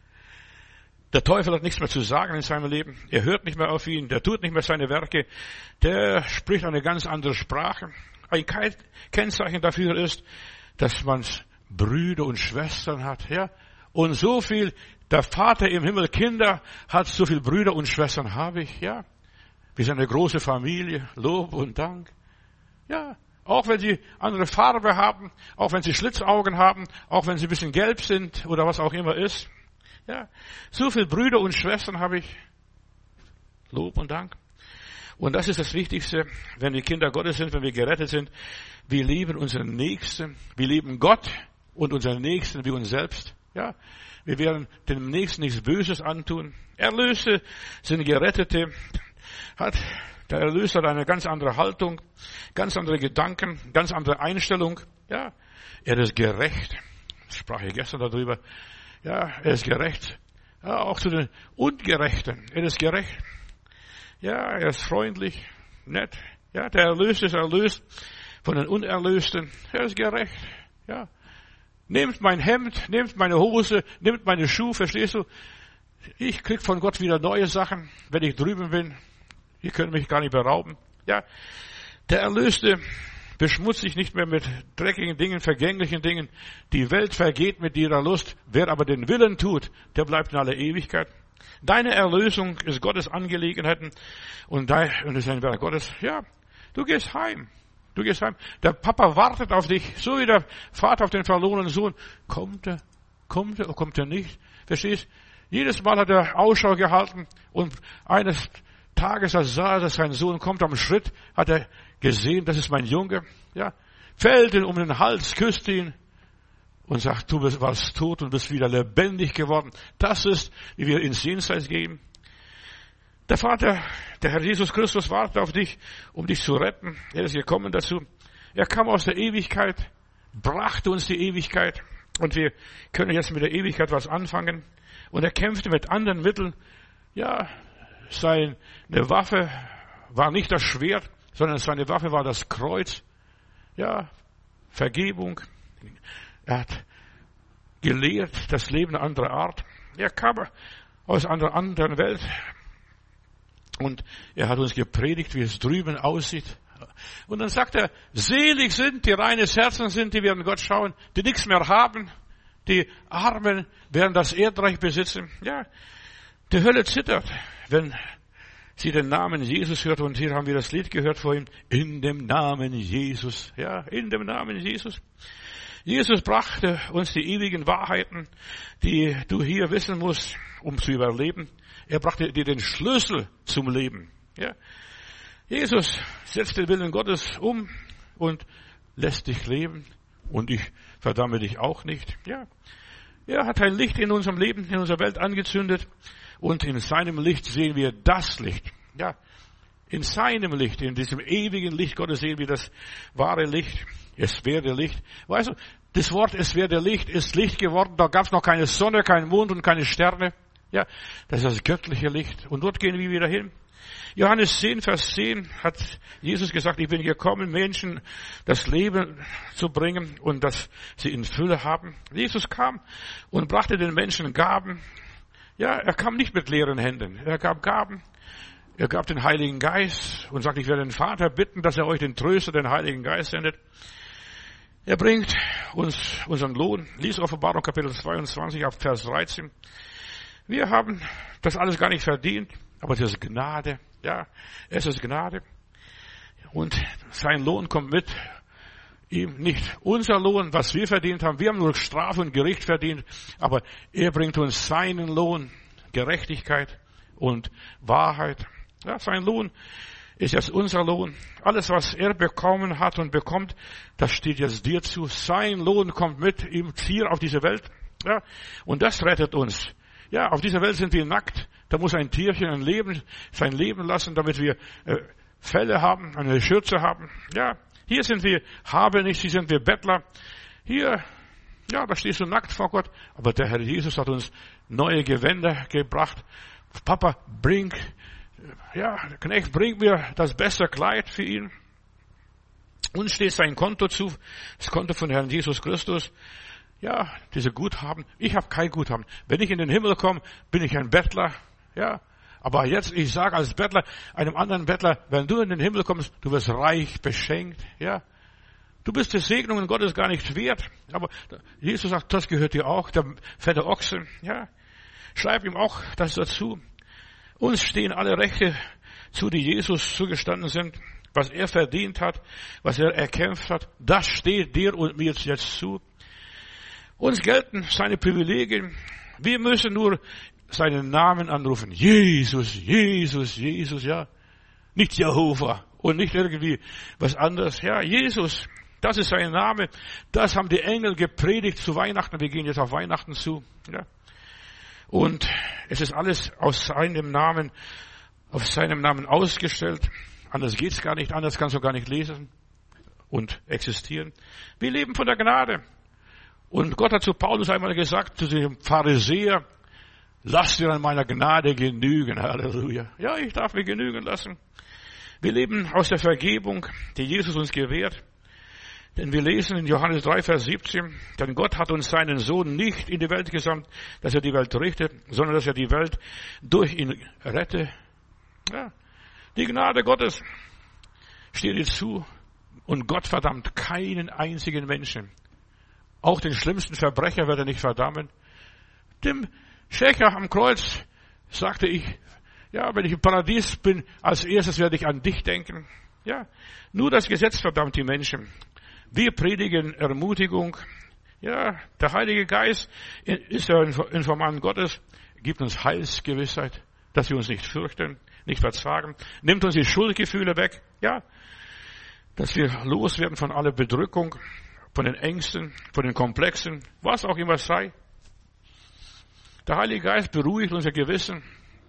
Der Teufel hat nichts mehr zu sagen in seinem Leben. Er hört nicht mehr auf ihn, der tut nicht mehr seine Werke. Der spricht eine ganz andere Sprache. Ein Kennzeichen dafür ist, dass man Brüder und Schwestern hat. Ja, und so viel, der Vater im Himmel Kinder hat, so viel Brüder und Schwestern habe ich. Ja, wir sind eine große Familie, Lob und Dank. Ja, auch wenn sie andere Farbe haben, auch wenn sie Schlitzaugen haben, auch wenn sie ein bisschen gelb sind oder was auch immer ist. Ja, so viele Brüder und Schwestern habe ich. Lob und Dank. Und das ist das Wichtigste, wenn wir Kinder Gottes sind, wenn wir gerettet sind. Wir lieben unseren Nächsten. Wir lieben Gott und unseren Nächsten wie uns selbst. Ja, wir werden dem Nächsten nichts Böses antun. Erlöste sind Gerettete. Der Erlöser hat eine ganz andere Haltung, ganz andere Gedanken, ganz andere Einstellung. Ja, er ist gerecht. Ich sprach ich gestern darüber. Ja, er ist gerecht. Ja, auch zu den Ungerechten. Er ist gerecht. Ja, er ist freundlich, nett. Ja, der Erlöste ist erlöst von den Unerlösten. Er ist gerecht. Ja, nehmt mein Hemd, nehmt meine Hose, nehmt meine Schuhe, verstehst du? Ich krieg von Gott wieder neue Sachen, wenn ich drüben bin. Ihr könnt mich gar nicht berauben. Ja, der Erlöste beschmutzt sich nicht mehr mit dreckigen Dingen, vergänglichen Dingen. Die Welt vergeht mit ihrer Lust. Wer aber den Willen tut, der bleibt in aller Ewigkeit. Deine Erlösung ist Gottes Angelegenheiten und ist ein Werk Gottes. Ja, du gehst heim. Du gehst heim. Der Papa wartet auf dich, so wie der Vater auf den verlorenen Sohn. Kommt er oder kommt er nicht? Verstehst? Jedes Mal hat er Ausschau gehalten und eines Tages, als er sah, dass sein Sohn kommt am Schritt, hat er gesehen, das ist mein Junge. Ja, fällt ihn um den Hals, küsst ihn und sagt, du warst tot und bist wieder lebendig geworden. Das ist, wie wir ins Jenseits gehen. Der Vater, der Herr Jesus Christus wartet auf dich, um dich zu retten. Er ist gekommen dazu. Er kam aus der Ewigkeit, brachte uns die Ewigkeit und wir können jetzt mit der Ewigkeit was anfangen. Und er kämpfte mit anderen Mitteln. Ja, seine Waffe war nicht das Schwert, sondern seine Waffe war das Kreuz. Ja, Vergebung. Er hat gelehrt, das Leben einer anderen Art. Er kam aus einer anderen Welt. Und er hat uns gepredigt, wie es drüben aussieht. Und dann sagt er, selig sind, die reines Herzen sind, die werden Gott schauen, die nichts mehr haben. Die Armen werden das Erdreich besitzen. Ja, die Hölle zittert, wenn sie den Namen Jesus hört. Und hier haben wir das Lied gehört vorhin. In dem Namen Jesus. Ja, in dem Namen Jesus. Jesus brachte uns die ewigen Wahrheiten, die du hier wissen musst, um zu überleben. Er brachte dir den Schlüssel zum Leben. Ja, Jesus setzt den Willen Gottes um und lässt dich leben. Und ich verdamme dich auch nicht. Ja, er hat ein Licht in unserem Leben, in unserer Welt angezündet. Und in seinem Licht sehen wir das Licht. Ja, in seinem Licht, in diesem ewigen Licht Gottes sehen wir das wahre Licht. Es werde Licht. Weißt du, das Wort es werde Licht ist Licht geworden. Da gab es noch keine Sonne, keinen Mond und keine Sterne. Ja, das ist das göttliche Licht. Und dort gehen wir wieder hin. Johannes 10, Vers 10 hat Jesus gesagt, ich bin gekommen, Menschen das Leben zu bringen und dass sie in Fülle haben. Jesus kam und brachte den Menschen Gaben. Ja, er kam nicht mit leeren Händen. Er gab Gaben. Er gab den Heiligen Geist und sagt, ich werde den Vater bitten, dass er euch den Tröster, den Heiligen Geist sendet. Er bringt uns unseren Lohn. Lies Offenbarung Kapitel 22 ab Vers 13. Wir haben das alles gar nicht verdient, aber es ist Gnade. Ja, es ist Gnade. Und sein Lohn kommt mit ihm, nicht unser Lohn, was wir verdient haben. Wir haben nur Strafe und Gericht verdient, aber er bringt uns seinen Lohn, Gerechtigkeit und Wahrheit. Ja, sein Lohn ist jetzt unser Lohn. Alles, was er bekommen hat und bekommt, das steht jetzt dir zu. Sein Lohn kommt mit ihm hier auf diese Welt. Ja, und das rettet uns. Ja, auf dieser Welt sind wir nackt. Da muss ein Tierchen sein Leben lassen, damit wir Felle haben, eine Schürze haben. Ja, hier sind wir habe nicht, hier sind wir Bettler. Hier, ja, da stehst du nackt vor Gott. Aber der Herr Jesus hat uns neue Gewänder gebracht. Papa, Knecht, bring mir das beste Kleid für ihn. Uns steht sein Konto zu, das Konto von Herrn Jesus Christus. Ja, diese Guthaben. Ich habe kein Guthaben. Wenn ich in den Himmel komme, bin ich ein Bettler. Ja, aber jetzt, ich sage als Bettler, einem anderen Bettler, wenn du in den Himmel kommst, du wirst reich beschenkt. Ja, du bist die Segnungen Gottes gar nicht wert. Aber Jesus sagt, das gehört dir auch, der fette Ochse. Ja, schreib ihm auch das dazu. Uns stehen alle Rechte zu, die Jesus zugestanden sind. Was er verdient hat, was er erkämpft hat, das steht dir und mir jetzt zu. Uns gelten seine Privilegien. Wir müssen nur seinen Namen anrufen. Jesus, Jesus, Jesus, ja. Nicht Jehova und nicht irgendwie was anderes. Ja, Jesus, das ist sein Name. Das haben die Engel gepredigt zu Weihnachten. Wir gehen jetzt auf Weihnachten zu. Ja. Und es ist alles aus seinem Namen, auf seinem Namen ausgestellt. Anders geht's gar nicht, anders kannst du gar nicht lesen und existieren. Wir leben von der Gnade. Und Gott hat zu Paulus einmal gesagt, zu dem Pharisäer, lass dir an meiner Gnade genügen. Halleluja. Ja, ich darf mir genügen lassen. Wir leben aus der Vergebung, die Jesus uns gewährt. Denn wir lesen in Johannes 3, Vers 17, denn Gott hat uns seinen Sohn nicht in die Welt gesandt, dass er die Welt richtet, sondern dass er die Welt durch ihn rette. Ja, die Gnade Gottes steht dir zu und Gott verdammt keinen einzigen Menschen. Auch den schlimmsten Verbrecher wird er nicht verdammen. Dem Schächer am Kreuz sagte ich, ja, wenn ich im Paradies bin, als erstes werde ich an dich denken. Ja, nur das Gesetz verdammt die Menschen. Wir predigen Ermutigung. Ja, der Heilige Geist ist der Informant Gottes, gibt uns Heilsgewissheit, dass wir uns nicht fürchten, nicht verzagen, nimmt uns die Schuldgefühle weg. Ja, dass wir loswerden von aller Bedrückung, von den Ängsten, von den Komplexen, was auch immer sei. Der Heilige Geist beruhigt unser Gewissen.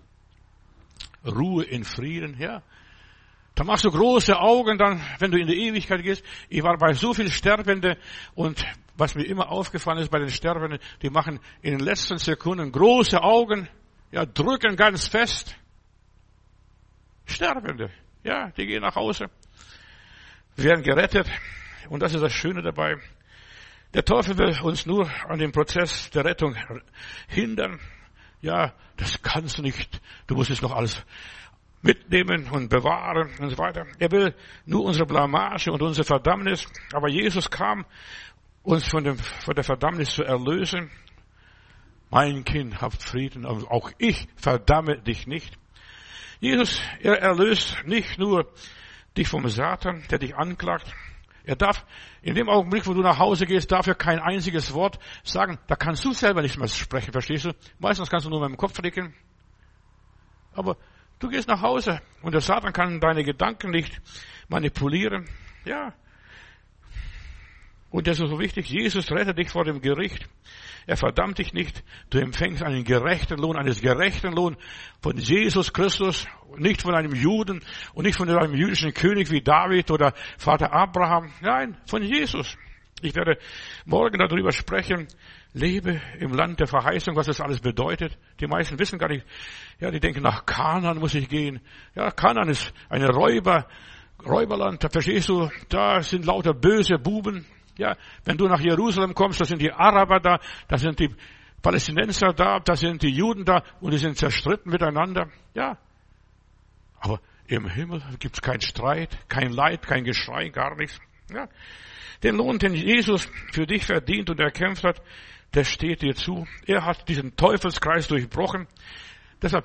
Ruhe in Frieden, ja. Da machst du große Augen dann, wenn du in die Ewigkeit gehst. Ich war bei so vielen Sterbenden und was mir immer aufgefallen ist bei den Sterbenden, die machen in den letzten Sekunden große Augen, ja, drücken ganz fest. Sterbende, ja, die gehen nach Hause, werden gerettet. Und das ist das Schöne dabei. Der Teufel will uns nur an dem Prozess der Rettung hindern. Ja, das kannst du nicht. Du musst es noch alles mitnehmen und bewahren und so weiter. Er will nur unsere Blamage und unsere Verdammnis. Aber Jesus kam, uns von der Verdammnis zu erlösen. Mein Kind, habt Frieden. Auch ich verdamme dich nicht. Jesus, er erlöst nicht nur dich vom Satan, der dich anklagt. Er darf, in dem Augenblick, wo du nach Hause gehst, darf er kein einziges Wort sagen. Da kannst du selber nicht mehr sprechen, verstehst du? Meistens kannst du nur mit dem Kopf nicken. Aber du gehst nach Hause und der Satan kann deine Gedanken nicht manipulieren. Ja. Und das ist so wichtig. Jesus rettet dich vor dem Gericht. Er verdammt dich nicht. Du empfängst einen gerechten Lohn, eines gerechten Lohn von Jesus Christus, nicht von einem Juden und nicht von einem jüdischen König wie David oder Vater Abraham. Nein, von Jesus. Ich werde morgen darüber sprechen, lebe im Land der Verheißung, was das alles bedeutet. Die meisten wissen gar nicht, ja, die denken, nach Kanaan muss ich gehen. Ja, Kanaan ist eine Räuberland, da verstehst du, da sind lauter böse Buben. Ja, wenn du nach Jerusalem kommst, da sind die Araber da sind die Palästinenser da sind die Juden da und die sind zerstritten miteinander. Ja, aber im Himmel gibt's keinen Streit, kein Leid, kein Geschrei, gar nichts. Ja, den Lohn, den Jesus für dich verdient und erkämpft hat, der steht dir zu. Er hat diesen Teufelskreis durchbrochen. Deshalb,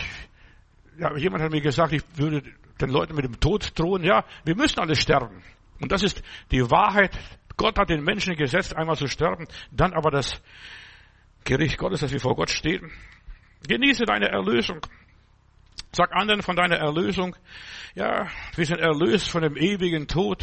jemand hat mir gesagt, ich würde den Leuten mit dem Tod drohen. Ja, wir müssen alle sterben. Und das ist die Wahrheit. Gott hat den Menschen gesetzt, einmal zu sterben, dann aber das Gericht Gottes, dass wir vor Gott stehen. Genieße deine Erlösung. Sag anderen von deiner Erlösung. Ja, wir sind erlöst von dem ewigen Tod.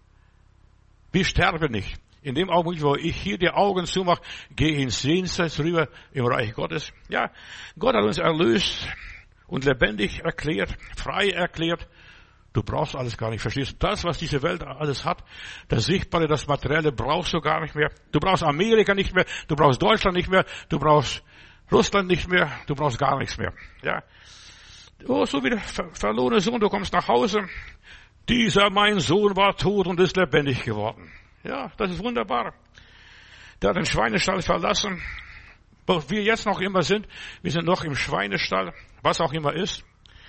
Wir sterben nicht. In dem Augenblick, wo ich hier die Augen zumache, gehe ich ins Jenseits rüber im Reich Gottes. Ja, Gott hat uns erlöst und lebendig erklärt, frei erklärt. Du brauchst alles gar nicht. Verstehst du? Das, was diese Welt alles hat, das Sichtbare, das Materielle, brauchst du gar nicht mehr. Du brauchst Amerika nicht mehr. Du brauchst Deutschland nicht mehr. Du brauchst Russland nicht mehr. Du brauchst gar nichts mehr. Ja. Oh, so wie der verlorene Sohn, du kommst nach Hause. Dieser, mein Sohn, war tot und ist lebendig geworden. Ja, das ist wunderbar. Der hat den Schweinestall verlassen. Wo wir jetzt noch immer sind, wir sind noch im Schweinestall, was auch immer ist.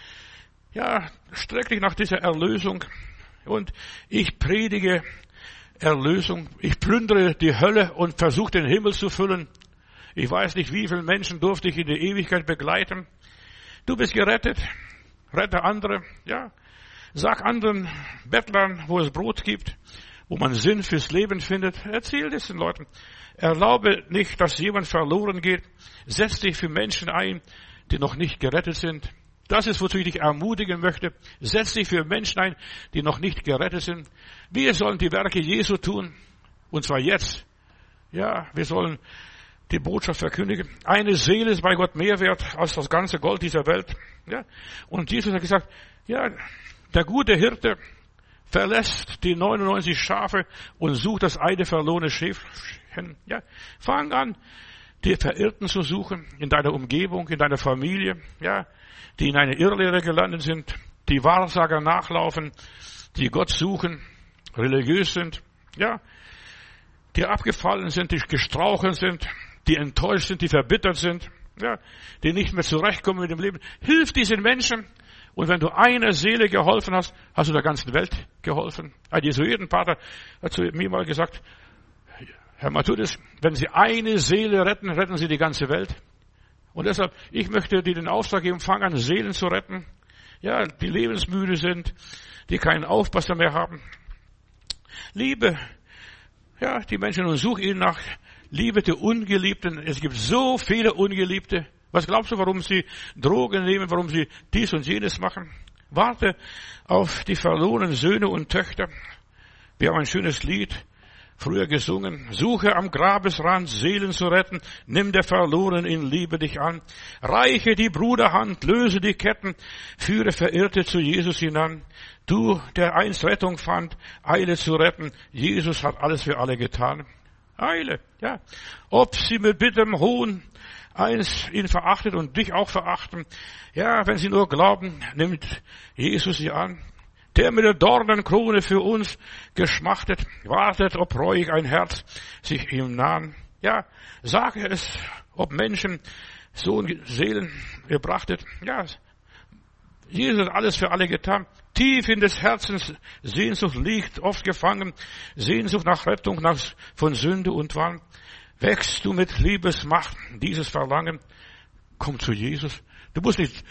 Ja, streck dich nach dieser Erlösung. Und ich predige Erlösung. Ich plündere die Hölle und versuche den Himmel zu füllen. Ich weiß nicht, wie viele Menschen durfte ich in die Ewigkeit begleiten. Du bist gerettet. Rette andere. Ja. Sag anderen Bettlern, wo es Brot gibt, wo man Sinn fürs Leben findet. Erzähl das den Leuten. Erlaube nicht, dass jemand verloren geht. Setz dich für Menschen ein, die noch nicht gerettet sind. Das ist, wozu ich dich ermutigen möchte. Setz dich für Menschen ein, die noch nicht gerettet sind. Wir sollen die Werke Jesu tun. Und zwar jetzt. Ja, wir sollen die Botschaft verkündigen. Eine Seele ist bei Gott mehr wert als das ganze Gold dieser Welt. Ja. Und Jesus hat gesagt, ja, der gute Hirte verlässt die 99 Schafe und sucht das eine verlorene Schäfchen. Ja. Fang an, die Verirrten zu suchen in deiner Umgebung, in deiner Familie, ja, die in eine Irrlehre gelandet sind, die Wahrsager nachlaufen, die Gott suchen, religiös sind, ja, die abgefallen sind, die gestrauchelt sind, die enttäuscht sind, die verbittert sind, ja, die nicht mehr zurechtkommen mit dem Leben. Hilf diesen Menschen. Und wenn du einer Seele geholfen hast, hast du der ganzen Welt geholfen. Ein Jesuitenpater hat zu mir mal gesagt, Herr Matthäus, wenn Sie eine Seele retten, retten Sie die ganze Welt. Und deshalb, ich möchte dir den Auftrag geben, fang an, Seelen zu retten. Ja, die lebensmüde sind, die keinen Aufpasser mehr haben. Liebe, ja, die Menschen und such ihnen nach. Liebe die Ungeliebten. Es gibt so viele Ungeliebte. Was glaubst du, warum sie Drogen nehmen, warum sie dies und jenes machen? Warte auf die verlorenen Söhne und Töchter. Wir haben ein schönes Lied früher gesungen. Suche am Grabesrand, Seelen zu retten. Nimm der Verlorenen in Liebe dich an. Reiche die Bruderhand, löse die Ketten. Führe Verirrte zu Jesus hinan. Du, der einst Rettung fand, eile zu retten. Jesus hat alles für alle getan. Eile, ja. Ob sie mit bitterem Hohn eins ihn verachtet und dich auch verachten. Ja, wenn sie nur glauben, nimmt Jesus sie an. Der mit der Dornenkrone für uns geschmachtet, wartet, ob reuig ein Herz sich ihm nahen. Ja, sage es, ob Menschen so Seelen gebrachtet. Ja, Jesus hat alles für alle getan. Tief in des Herzens Sehnsucht liegt, oft gefangen. Sehnsucht nach Rettung, von Sünde und Wahn. Wächst du mit Liebesmacht dieses Verlangen? Komm zu Jesus. Du musst nicht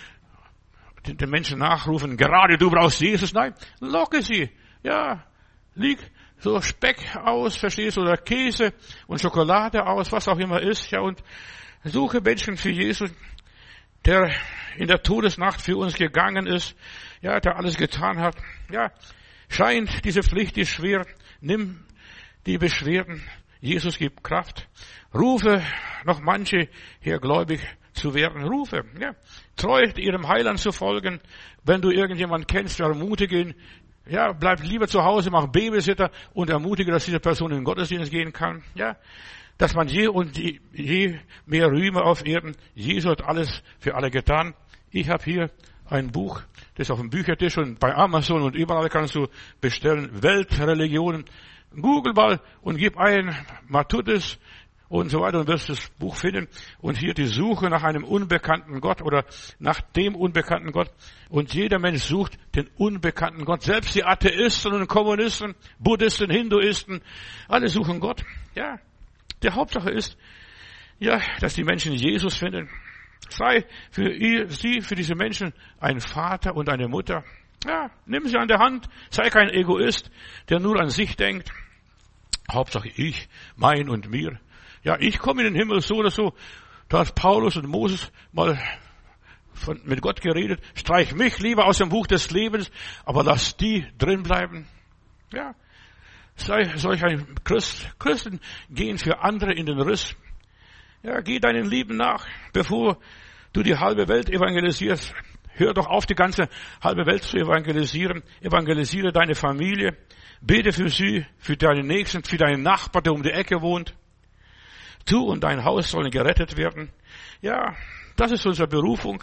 den Menschen nachrufen, gerade du brauchst Jesus. Nein, locke sie. Ja, leg so Speck aus, verstehst du, oder Käse und Schokolade aus, was auch immer ist. Ja, und suche Menschen für Jesus, der in der Todesnacht für uns gegangen ist. Ja, der alles getan hat. Ja, scheint diese Pflicht ist schwer. Nimm die Beschwerden. Jesus gibt Kraft. Rufe noch manche hier gläubig zu werden. Rufe, ja. Treu ihrem Heiland zu folgen. Wenn du irgendjemanden kennst, ermutige ihn. Ja, bleib lieber zu Hause, mach Babysitter und ermutige, dass diese Person in den Gottesdienst gehen kann. Ja. dass man je und je mehr rühme auf Erden. Jesus hat alles für alle getan. Ich habe hier ein Buch, das ist auf dem Büchertisch und bei Amazon und überall kannst du bestellen. Weltreligionen. Google mal und gib ein Matthäus und so weiter und wirst das Buch finden. Und hier die Suche nach einem unbekannten Gott oder nach dem unbekannten Gott. Und jeder Mensch sucht den unbekannten Gott. Selbst die Atheisten und Kommunisten, Buddhisten, Hinduisten, alle suchen Gott. Ja, die Hauptsache ist, ja, dass die Menschen Jesus finden. Sei für diese Menschen ein Vater und eine Mutter. Ja, nimm sie an der Hand. Sei kein Egoist, der nur an sich denkt. Hauptsache ich, mein und mir. Ja, ich komme in den Himmel so oder so. Da hat Paulus und Moses mal mit Gott geredet. Streich mich lieber aus dem Buch des Lebens, aber lass die drin bleiben. Ja, sei solch ein Christ. Christen gehen für andere in den Riss. Ja, geh deinen Lieben nach, bevor du die halbe Welt evangelisierst. Hör doch auf, die ganze halbe Welt zu evangelisieren. Evangelisiere deine Familie. Bete für sie, für deinen Nächsten, für deinen Nachbar, der um die Ecke wohnt. Du und dein Haus sollen gerettet werden. Ja, das ist unsere Berufung.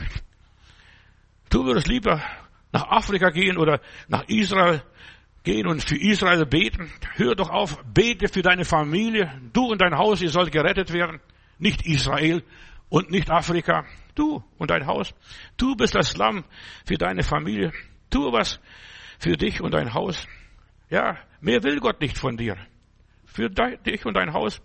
Du würdest lieber nach Afrika gehen oder nach Israel gehen und für Israel beten. Hör doch auf, bete für deine Familie. Du und dein Haus, ihr sollt gerettet werden. Nicht Israel und nicht Afrika. Du und dein Haus. Du bist das Lamm für deine Familie. Tu was für dich und dein Haus. Ja, mehr will Gott nicht von dir. Für dich und dein Haus.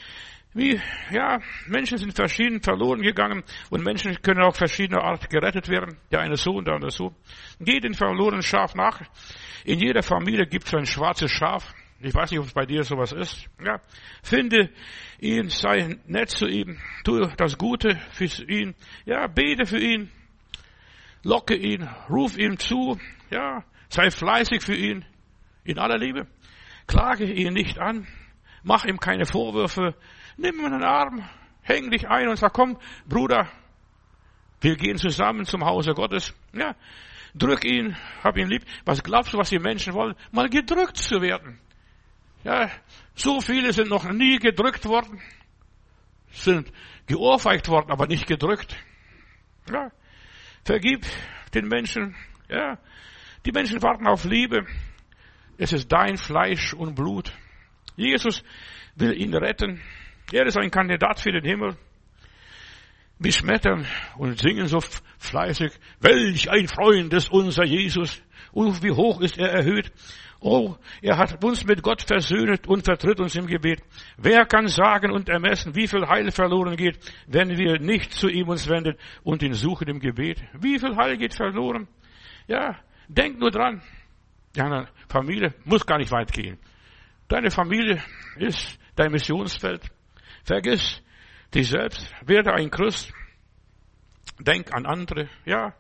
Menschen sind verschieden verloren gegangen und Menschen können auf verschiedene Art gerettet werden. Der eine so und der andere so. Geh den verlorenen Schaf nach. In jeder Familie gibt es ein schwarzes Schaf. Ich weiß nicht, ob es bei dir sowas ist. Ja, finde ihn, sei nett zu ihm, tu das Gute für ihn. Ja, bete für ihn, locke ihn, ruf ihm zu. Ja, sei fleißig für ihn, in aller Liebe. Klage ihn nicht an, mach ihm keine Vorwürfe. Nimm ihn in den Arm, häng dich ein und sag, komm, Bruder, wir gehen zusammen zum Hause Gottes. Ja, drück ihn, hab ihn lieb. Was glaubst du, was die Menschen wollen? Mal gedrückt zu werden. Ja, so viele sind noch nie gedrückt worden, sind geohrfeigt worden, aber nicht gedrückt. Ja, vergib den Menschen. Ja, die Menschen warten auf Liebe. Es ist dein Fleisch und Blut. Jesus will ihn retten. Er ist ein Kandidat für den Himmel. Wir schmettern und singen so fleißig. Welch ein Freund ist unser Jesus. Und wie hoch ist er erhöht. Oh, er hat uns mit Gott versöhnt und vertritt uns im Gebet. Wer kann sagen und ermessen, wie viel Heil verloren geht, wenn wir nicht zu ihm uns wenden und ihn suchen im Gebet? Wie viel Heil geht verloren? Ja, denk nur dran. Deine Familie muss gar nicht weit gehen. Deine Familie ist dein Missionsfeld. Vergiss dich selbst. Werde ein Christ. Denk an andere. Ja.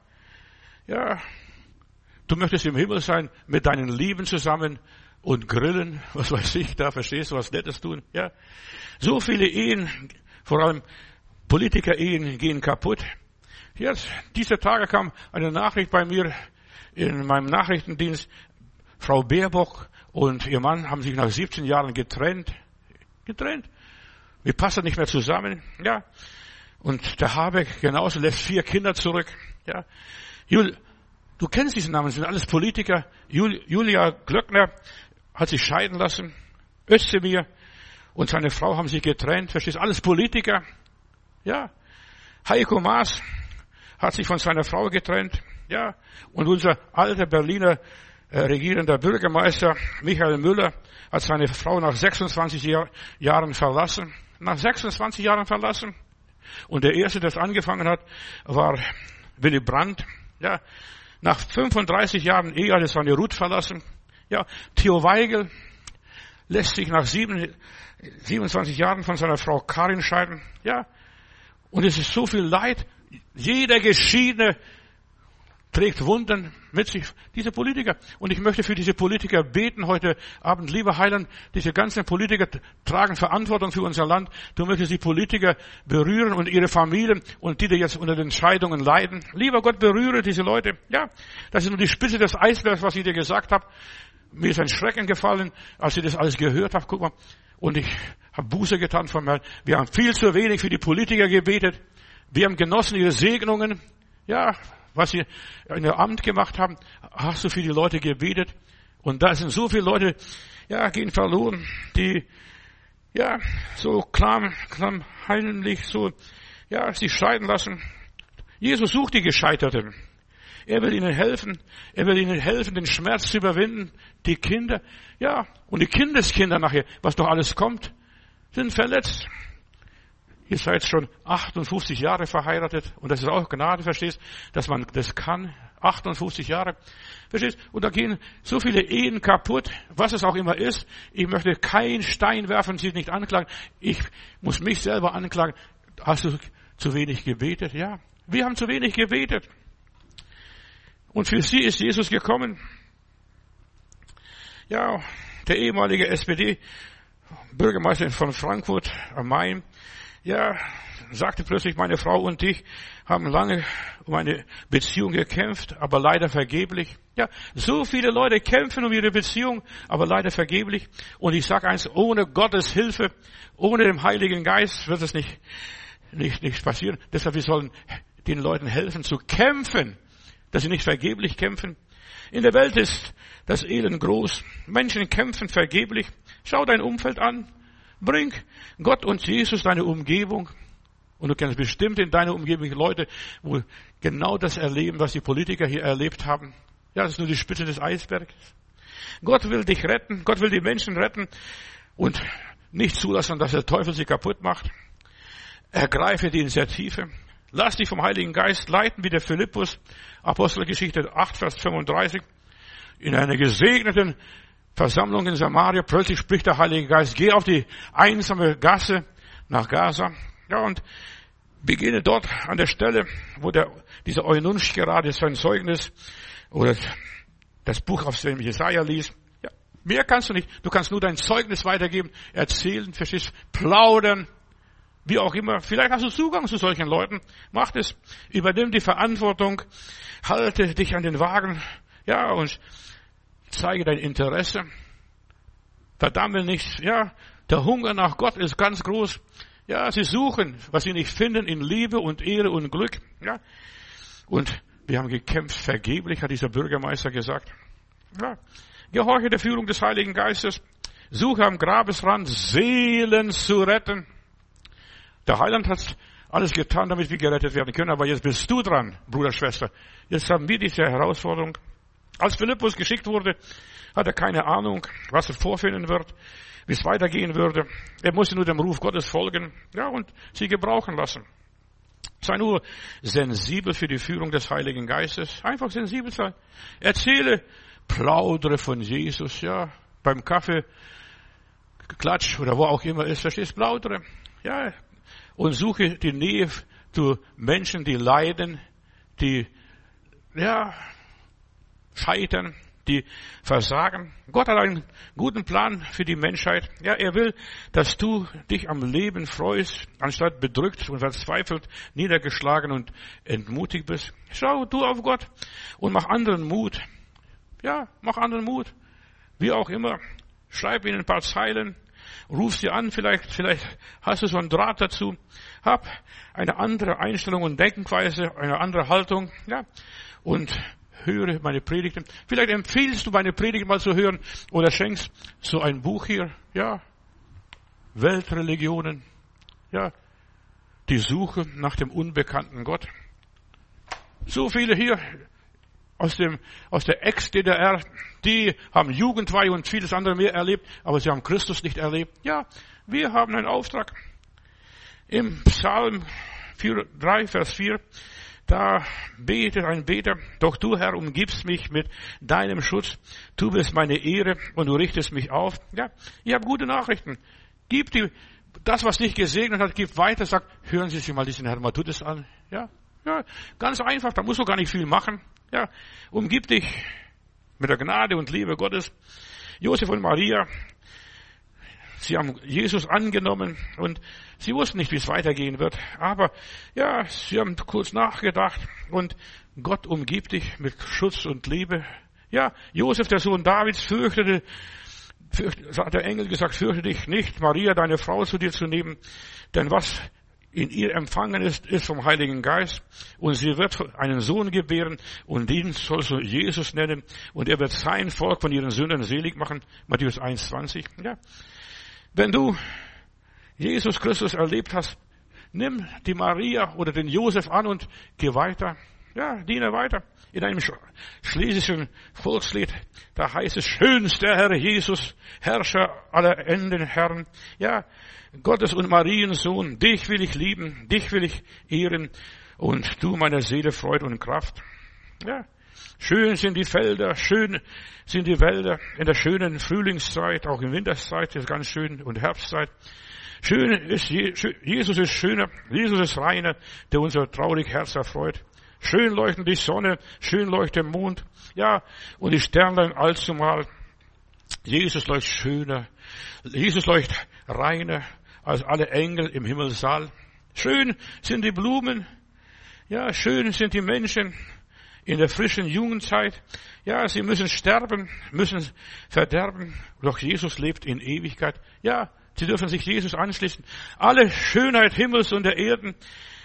Du möchtest im Himmel sein, mit deinen Lieben zusammen und grillen, was weiß ich, da verstehst du, was Nettes tun, ja. So viele Ehen, vor allem Politiker-Ehen, gehen kaputt. Jetzt, diese Tage kam eine Nachricht bei mir in meinem Nachrichtendienst. Frau Baerbock und ihr Mann haben sich nach 17 Jahren getrennt. Wir passen nicht mehr zusammen, ja. Und der Habeck genauso lässt 4 Kinder zurück, ja. Du kennst diesen Namen, sind alles Politiker. Julia Glöckner hat sich scheiden lassen. Özdemir und seine Frau haben sich getrennt. Verstehst du? Alles Politiker. Ja. Heiko Maas hat sich von seiner Frau getrennt. Ja. Und unser alter Berliner regierender Bürgermeister Michael Müller hat seine Frau nach 26 Jahren verlassen. Nach 26 Jahren verlassen. Und der erste, der es angefangen hat, war Willy Brandt. Ja. Nach 35 Jahren Ehe hat er seine Ruth verlassen. Ja, Theo Weigel lässt sich nach 27 Jahren von seiner Frau Karin scheiden. Ja, und es ist so viel Leid. Jeder Geschiedene trägt Wunden mit sich, diese Politiker. Und ich möchte für diese Politiker beten heute Abend. Lieber Heiland, diese ganzen Politiker tragen Verantwortung für unser Land. Du möchtest die Politiker berühren und ihre Familien und die jetzt unter den Scheidungen leiden. Lieber Gott, berühre diese Leute. Ja, das ist nur die Spitze des Eisbergs, was ich dir gesagt habe. Mir ist ein Schrecken gefallen, als ich das alles gehört habe. Guck mal. Und ich habe Buße getan von mir. Wir haben viel zu wenig für die Politiker gebetet. Wir haben genossen ihre Segnungen. Ja, was sie in ihrem Amt gemacht haben. Hast du für die Leute gebetet? Und da sind so viele Leute, ja, gehen verloren, die, ja, so heimlich, so, ja, sich scheiden lassen. Jesus sucht die Gescheiterten. Er will ihnen helfen. Er will ihnen helfen, den Schmerz zu überwinden. Die Kinder, ja, und die Kindeskinder nachher, was noch alles kommt, sind verletzt. Ihr seid schon 58 Jahre verheiratet. Und das ist auch Gnade, verstehst, dass man das kann. 58 Jahre, verstehst? Und da gehen so viele Ehen kaputt, was es auch immer ist. Ich möchte keinen Stein werfen, sie nicht anklagen. Ich muss mich selber anklagen. Hast du zu wenig gebetet? Ja, wir haben zu wenig gebetet. Und für sie ist Jesus gekommen. Ja, der ehemalige SPD-Bürgermeister von Frankfurt am Main, ja, sagte plötzlich, meine Frau und ich haben lange um eine Beziehung gekämpft, aber leider vergeblich. Ja, so viele Leute kämpfen um ihre Beziehung, aber leider vergeblich. Und ich sage eins, ohne Gottes Hilfe, ohne den Heiligen Geist wird es nicht passieren. Deshalb, wir sollen den Leuten helfen zu kämpfen, dass sie nicht vergeblich kämpfen. In der Welt ist das Elend groß. Menschen kämpfen vergeblich. Schau dein Umfeld an. Bring Gott und Jesus deine Umgebung. Und du kennst bestimmt in deiner Umgebung Leute, wo genau das erleben, was die Politiker hier erlebt haben. Ja, das ist nur die Spitze des Eisbergs. Gott will dich retten. Gott will die Menschen retten und nicht zulassen, dass der Teufel sie kaputt macht. Ergreife die Initiative. Lass dich vom Heiligen Geist leiten, wie der Philippus, Apostelgeschichte 8, Vers 35. In einer gesegneten Versammlung in Samaria, plötzlich spricht der Heilige Geist, geh auf die einsame Gasse nach Gaza. Ja, und beginne dort an der Stelle, wo dieser Eunuch gerade sein Zeugnis oder das Buch, aus dem Jesaja liest. Ja, mehr kannst du nicht. Du kannst nur dein Zeugnis weitergeben, erzählen, verstehst, plaudern. Wie auch immer, vielleicht hast du Zugang zu solchen Leuten. Mach das, übernimm die Verantwortung, halte dich an den Wagen, ja, und zeige dein Interesse. Verdamme nicht, ja, der Hunger nach Gott ist ganz groß. Ja, sie suchen, was sie nicht finden, in Liebe und Ehre und Glück, ja. Und wir haben gekämpft vergeblich, hat dieser Bürgermeister gesagt. Ja, gehorche der Führung des Heiligen Geistes, suche am Grabesrand, Seelen zu retten. Der Heiland hat alles getan, damit wir gerettet werden können. Aber jetzt bist du dran, Bruder, Schwester. Jetzt haben wir diese Herausforderung. Als Philippus geschickt wurde, hat er keine Ahnung, was er vorfinden wird, wie es weitergehen würde. Er musste nur dem Ruf Gottes folgen, ja, und sie gebrauchen lassen. Sei nur sensibel für die Führung des Heiligen Geistes. Einfach sensibel sein. Erzähle, plaudere von Jesus, ja, beim Kaffee, Klatsch oder wo auch immer ist, verstehst, plaudere, ja. Und suche die Nähe zu Menschen, die leiden, die, ja, scheitern, die versagen. Gott hat einen guten Plan für die Menschheit. Ja, er will, dass du dich am Leben freust, anstatt bedrückt und verzweifelt, niedergeschlagen und entmutigt bist. Schau du auf Gott und mach anderen Mut. Ja, mach anderen Mut. Wie auch immer. Schreib ihnen ein paar Zeilen. Ruf sie an, vielleicht hast du so einen Draht dazu. Hab eine andere Einstellung und Denkweise, eine andere Haltung, ja. Und höre meine Predigten. Vielleicht empfiehlst du meine Predigten mal zu hören oder schenkst so ein Buch hier, ja. Weltreligionen, ja. Die Suche nach dem unbekannten Gott. So viele hier aus der Ex-DDR, die haben Jugendweihe und vieles andere mehr erlebt, aber sie haben Christus nicht erlebt. Ja, wir haben einen Auftrag. Im Psalm 3, Vers 4, da betet ein Beter, doch du, Herr, umgibst mich mit deinem Schutz, du bist meine Ehre und du richtest mich auf. Ja, ich habe gute Nachrichten. Gib das, was dich gesegnet hat, gib weiter, sag, hören Sie sich mal diesen Herrn Matthäus an. Ja, ganz einfach, da musst du gar nicht viel machen. Ja, umgib dich mit der Gnade und Liebe Gottes. Josef und Maria, sie haben Jesus angenommen und sie wussten nicht, wie es weitergehen wird. Aber ja, sie haben kurz nachgedacht und Gott umgibt dich mit Schutz und Liebe. Ja, Josef, der Sohn Davids, fürchtete hat der Engel gesagt, fürchte dich nicht, Maria, deine Frau zu dir zu nehmen, denn was in ihr empfangen ist, ist vom Heiligen Geist, und sie wird einen Sohn gebären, und den sollst du Jesus nennen, und er wird sein Volk von ihren Sünden selig machen. Matthäus 1,20. Ja. Wenn du Jesus Christus erlebt hast, nimm die Maria oder den Josef an und geh weiter. Ja, diene weiter. In einem schlesischen Volkslied, da heißt es, schönster Herr Jesus, Herrscher aller Enden, Herren. Ja, Gottes und Mariens Sohn, dich will ich lieben, dich will ich ehren, und du meiner Seele Freude und Kraft. Ja, schön sind die Felder, schön sind die Wälder in der schönen Frühlingszeit, auch in Winterszeit ist ganz schön, und Herbstzeit. Schön ist, Jesus ist schöner, Jesus ist reiner, der unser traurig Herz erfreut. Schön leuchten die Sonne, schön leuchtet der Mond, ja, und die Sternlein allzumal. Jesus leuchtet schöner, Jesus leuchtet reiner als alle Engel im Himmelssaal. Schön sind die Blumen, ja, schön sind die Menschen in der frischen Jugendzeit. Ja, sie müssen sterben, müssen verderben, doch Jesus lebt in Ewigkeit. Ja, sie dürfen sich Jesus anschließen. Alle Schönheit Himmels und der Erden,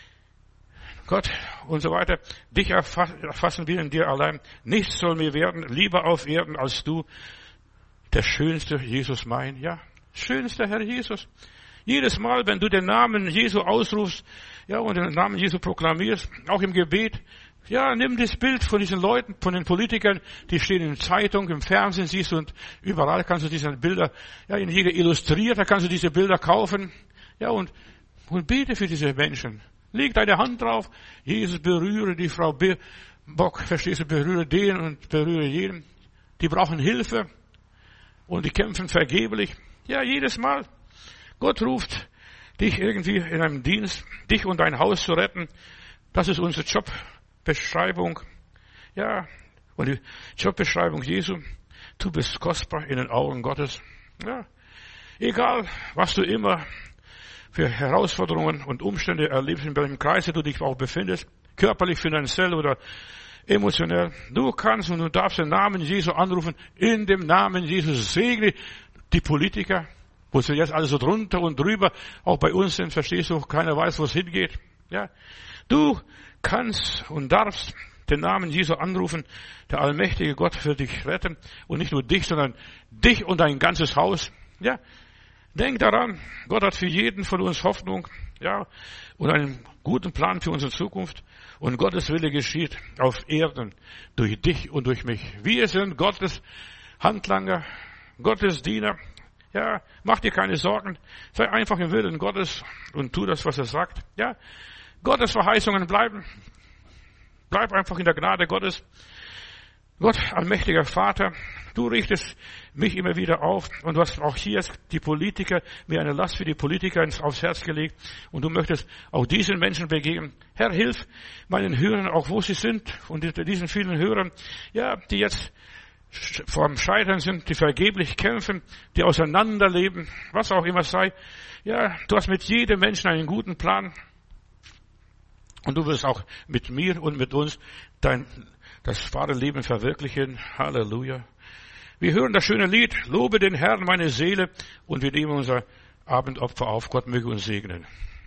Gott und so weiter, dich erfassen wir in dir allein. Nichts soll mir werden, lieber auf Erden als du, der schönste Jesus mein. Ja, schönster Herr Jesus. Jedes Mal, wenn du den Namen Jesu ausrufst, ja, und den Namen Jesu proklamierst, auch im Gebet, ja, nimm das Bild von diesen Leuten, von den Politikern, die stehen in Zeitung, im Fernsehen siehst du, und überall kannst du diese Bilder, ja, in jeder Illustrierter kannst du diese Bilder kaufen, ja, und bete für diese Menschen. Leg deine Hand drauf. Jesus, berühre die Frau Bock, verstehst du, berühre den und berühre jeden. Die brauchen Hilfe und die kämpfen vergeblich. Ja, jedes Mal. Gott ruft dich irgendwie in einem Dienst, dich und dein Haus zu retten. Das ist unsere Jobbeschreibung. Ja, und die Jobbeschreibung Jesu. Du bist kostbar in den Augen Gottes. Ja, egal, was du immer für Herausforderungen und Umstände erlebst, in welchem Kreise du dich auch befindest, körperlich, finanziell oder emotionell. Du kannst und du darfst den Namen Jesu anrufen. In dem Namen Jesus segne die Politiker, wo sie jetzt alles so drunter und drüber auch bei uns sind, verstehst du, keiner weiß, wo es hingeht. Ja, du kannst und darfst den Namen Jesu anrufen. Der allmächtige Gott wird dich retten, und nicht nur dich, sondern dich und dein ganzes Haus. Ja, denk daran, Gott hat für jeden von uns Hoffnung, ja, und einen guten Plan für unsere Zukunft. Und Gottes Wille geschieht auf Erden durch dich und durch mich. Wir sind Gottes Handlanger, Gottes Diener. Ja, mach dir keine Sorgen. Sei einfach im Willen Gottes und tu das, was er sagt. Ja, Gottes Verheißungen bleiben. Bleib einfach in der Gnade Gottes. Gott, allmächtiger Vater, du richtest mich immer wieder auf, und du hast auch hier die Politiker, mir eine Last für die Politiker aufs Herz gelegt, und du möchtest auch diesen Menschen begegnen. Herr, hilf meinen Hörern, auch wo sie sind, und diesen vielen Hörern, ja, die jetzt vorm Scheitern sind, die vergeblich kämpfen, die auseinanderleben, was auch immer sei. Ja, du hast mit jedem Menschen einen guten Plan, und du wirst auch mit mir und mit uns das wahre Leben verwirklichen. Halleluja. Wir hören das schöne Lied, lobe den Herrn meine Seele, und wir nehmen unser Abendopfer auf. Gott möge uns segnen.